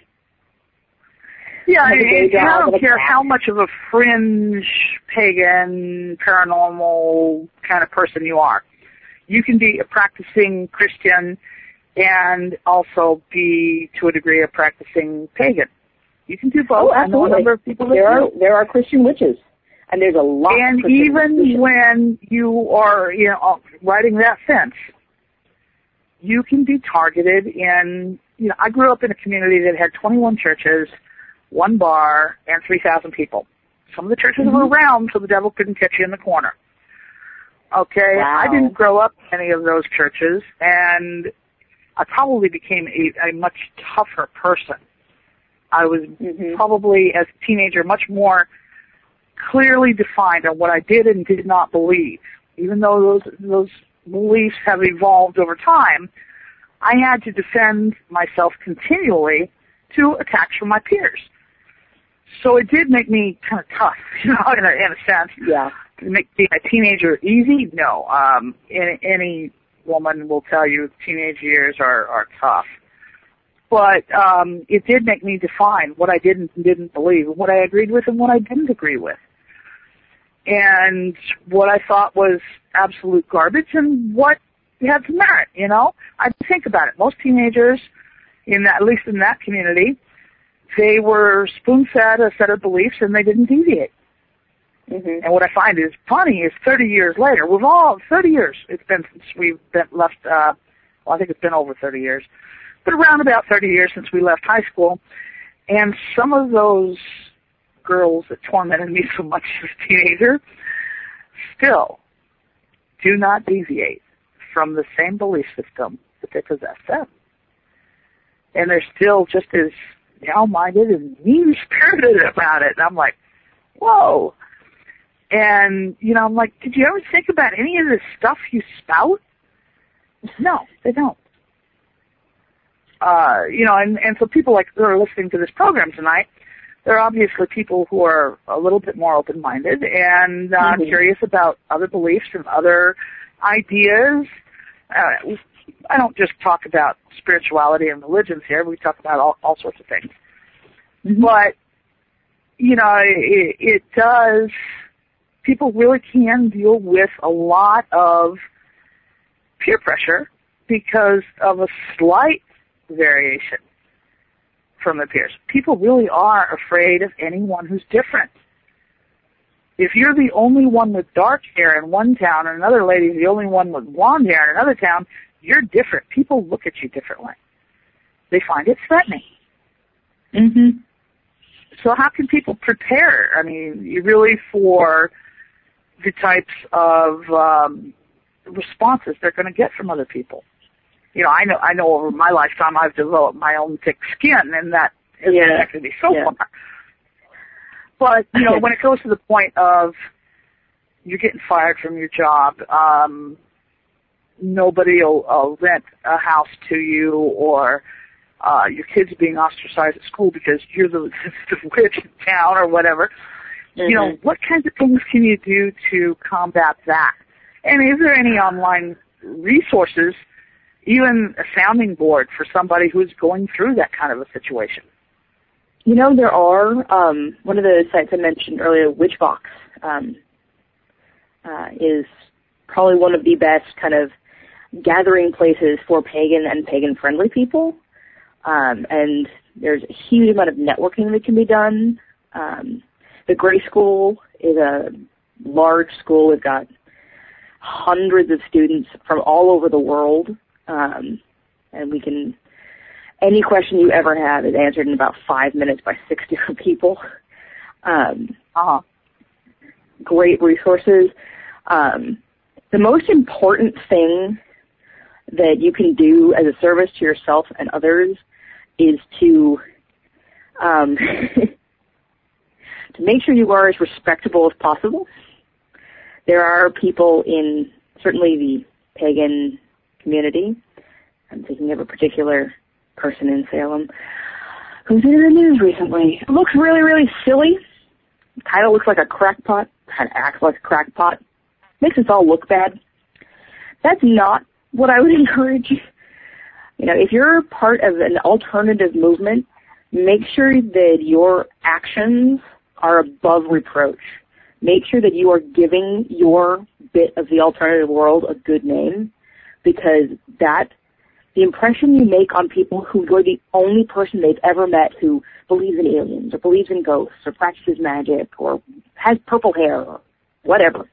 Yeah, I, I don't care how much of a fringe, pagan, paranormal kind of person you are. you can be a practicing Christian and also be, to a degree, a practicing pagan. You can do both. Oh, absolutely. I know a number of people that there do. are there are Christian witches, and there's a lot. And of Christian even witches. when you are, you know, riding that fence, you can be targeted in. You know, I grew up in a community that had twenty-one churches, one bar, and three thousand people. Some of the churches Mm-hmm. were around, so the devil couldn't catch you in the corner. Okay, Wow. I didn't grow up in any of those churches, and I probably became a, a much tougher person. I was mm-hmm. probably, as a teenager, much more clearly defined on what I did and did not believe. Even though those those beliefs have evolved over time, I had to defend myself continually to attacks from my peers. So it did make me kind of tough, you know, in a, in a sense. Yeah. Did it make being a teenager easy? No. Um, any, any woman will tell you teenage years are, are tough. But um, it did make me define what I didn't and didn't believe, what I agreed with and what I didn't agree with. And what I thought was absolute garbage and what had some merit, you know? I think about it. Most teenagers, in that, at least in that community, they were spoon-fed a set of beliefs and they didn't deviate. Mm-hmm. And what I find is funny is thirty years later, we've all, thirty years, it's been since we've been left, uh, well, I think it's been over thirty years, but around about thirty years since we left high school, and some of those girls that tormented me so much as a teenager still do not deviate from the same belief system that they possess then. And they're still just as narrow-minded and mean-spirited about it. And I'm like, whoa. And, you know, I'm like, did you ever think about any of this stuff you spout? No, they don't. Uh, you know, and, and so people like who are listening to this program tonight, they're obviously people who are a little bit more open-minded and uh, mm-hmm. curious about other beliefs and other ideas. Uh, I don't just talk about spirituality and religions here. We talk about all, all sorts of things. Mm-hmm. But, you know, it, it does, people really can deal with a lot of peer pressure because of a slight variation from their peers. People really are afraid of anyone who's different. If you're the only one with dark hair in one town and another lady's the only one with blonde hair in another town, you're different. People look at you differently. They find it threatening. Mm-hmm. So how can people prepare, I mean, really for the types of um, responses they're going to get from other people? You know, I know I know over my lifetime I've developed my own thick skin, and that has yeah. affected me so yeah. far. But, you know, when it goes to the point of you're getting fired from your job, um, nobody will uh, rent a house to you, or uh, your kids being ostracized at school because you're the, the witch in town or whatever. Mm-hmm. You know, what kinds of things can you do to combat that? And is there any online resources, even a sounding board for somebody who's going through that kind of a situation? You know, there are, um, one of the sites I mentioned earlier, Witchvox, um, uh, is probably one of the best kind of gathering places for pagan and pagan-friendly people. Um, and there's a huge amount of networking that can be done. Um, the Gray School is a large school. We've got hundreds of students from all over the world, um, and we can... Any question you ever have is answered in about five minutes by six different people. Um, uh-huh. Great resources. Um, the most important thing that you can do as a service to yourself and others is to um, to make sure you are as respectable as possible. There are people in certainly the pagan community. I'm thinking of a particular person in Salem who's been in the news recently. It looks really, really silly. Kind of looks like a crackpot. Kind of acts like a crackpot. Makes us all look bad. That's not what I would encourage. You know, if you're part of an alternative movement, make sure that your actions are above reproach. Make sure that you are giving your bit of the alternative world a good name. because that, the impression you make on people who you're the only person they've ever met who believes in aliens or believes in ghosts or practices magic or has purple hair or whatever,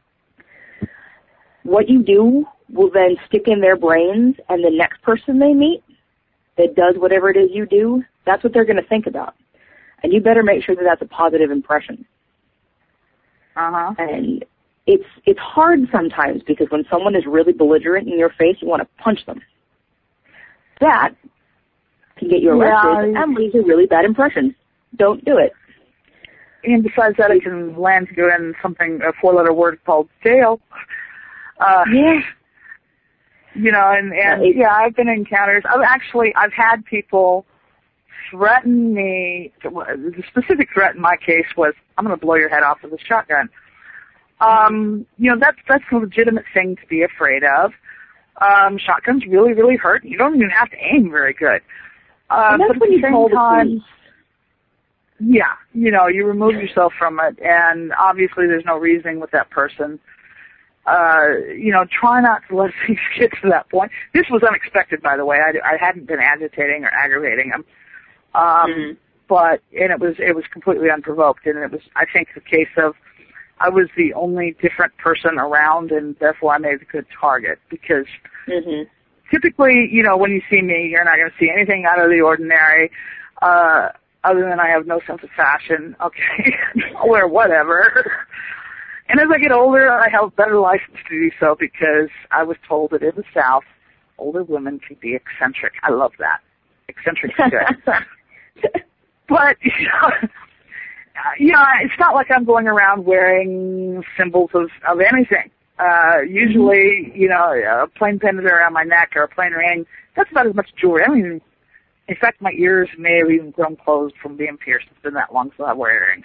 what you do will then stick in their brains, and the next person they meet that does whatever it is you do, that's what they're going to think about. And you better make sure that that's a positive impression. Uh-huh. And it's it's hard sometimes because when someone is really belligerent in your face, you want to punch them. That can get you arrested yeah, and leaves a really bad impression. Don't do it. And besides that, it can land you in something, a four-letter word called jail. Uh, yeah. You know, and, and uh, yeah, I've been in encounters. I've actually, I've had people threaten me. The specific threat in my case was, I'm going to blow your head off with a shotgun. Um, you know, that's, that's a legitimate thing to be afraid of. Um, shotguns really, really hurt. You don't even have to aim very good. Uh, that's but at when the you same call time, yeah, you know, you remove yourself from it, and obviously there's no reasoning with that person. Uh, you know, try not to let things get to that point. This was unexpected, by the way. I, I hadn't been agitating or aggravating him. Um, mm-hmm. But, and it was, it was completely unprovoked, and it was, I think, the case of I was the only different person around, and therefore I made a good target, because mm-hmm. typically, you know, when you see me, you're not going to see anything out of the ordinary, uh, other than I have no sense of fashion, okay, I'll wear whatever. And as I get older, I have better license to do so, because I was told that in the South, older women can be eccentric. I love that. Eccentric is good. But, you know, you know, it's not like I'm going around wearing symbols of, of anything. Uh, usually, you know, a plain pendant around my neck or a plain ring, that's about as much jewelry. I don't even, in fact, my ears may have even grown closed from being pierced. It's been that long since I wear earrings.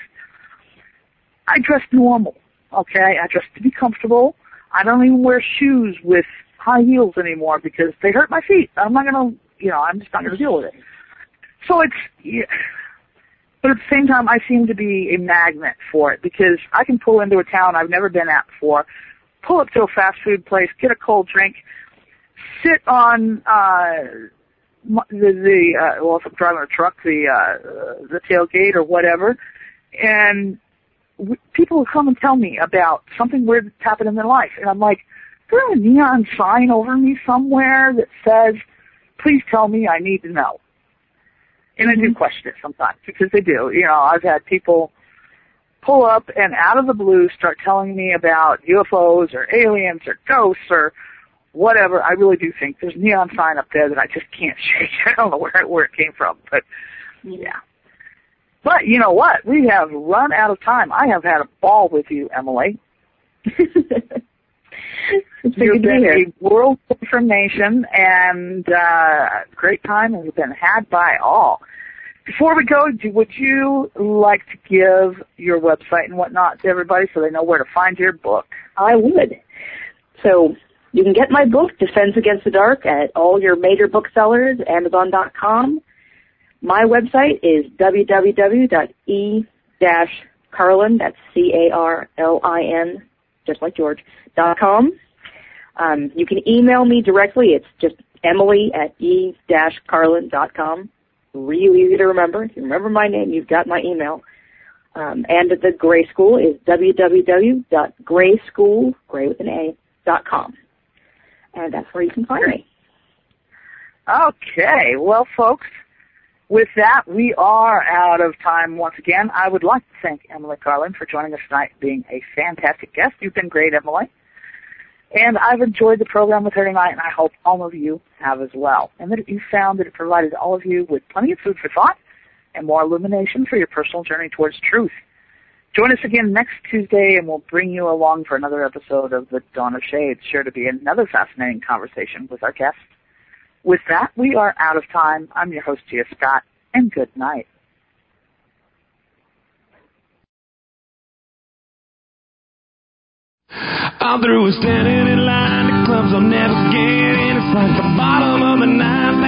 I dress normal, okay? I dress to be comfortable. I don't even wear shoes with high heels anymore because they hurt my feet. I'm not going to, you know, I'm just not going to deal with it. So it's, yeah. But at the same time, I seem to be a magnet for it, because I can pull into a town I've never been at before, pull up to a fast food place, get a cold drink, sit on uh, the, the uh, well, if I'm driving a truck, the uh, the tailgate or whatever, and w- people will come and tell me about something weird that's happened in their life, and I'm like, there's a neon sign over me somewhere that says, "Please tell me, I need to know." And I do question it sometimes, because they do. You know, I've had people pull up and out of the blue start telling me about U F Os or aliens or ghosts or whatever. I really do think there's a neon sign up there that I just can't shake. I don't know where it, where it came from, but yeah. But you know what? We have run out of time. I have had a ball with you, Emily. You've been a world of information, and uh, great time has been had by all. Before we go, would you like to give your website and whatnot to everybody so they know where to find your book? I would. So you can get my book, Defense Against the Dark, at all your major booksellers, Amazon dot com. My website is w w w dot e dash carlin, that's C A R L I N, just like George, dot com. Um, you can email me directly. It's just Emily at e dash carlin dot com. Really easy to remember. If you remember my name, you've got my email. Um, and the Gray School is w w w dot gray school, gray with an A, dot com. And that's where you can find me. Okay. Well, folks, with that, we are out of time once again. I would like to thank Emily Carlin for joining us tonight, being a fantastic guest. You've been great, Emily. And I've enjoyed the program with her tonight, and I hope all of you have as well. And that you found that it provided all of you with plenty of food for thought and more illumination for your personal journey towards truth. Join us again next Tuesday, and we'll bring you along for another episode of The Dawn of Shades. Sure to be another fascinating conversation with our guests. With that, we are out of time. I'm your host, Gia Scott, and good night. I'm through with standing in line, the clubs I'll never get in. It's like the bottom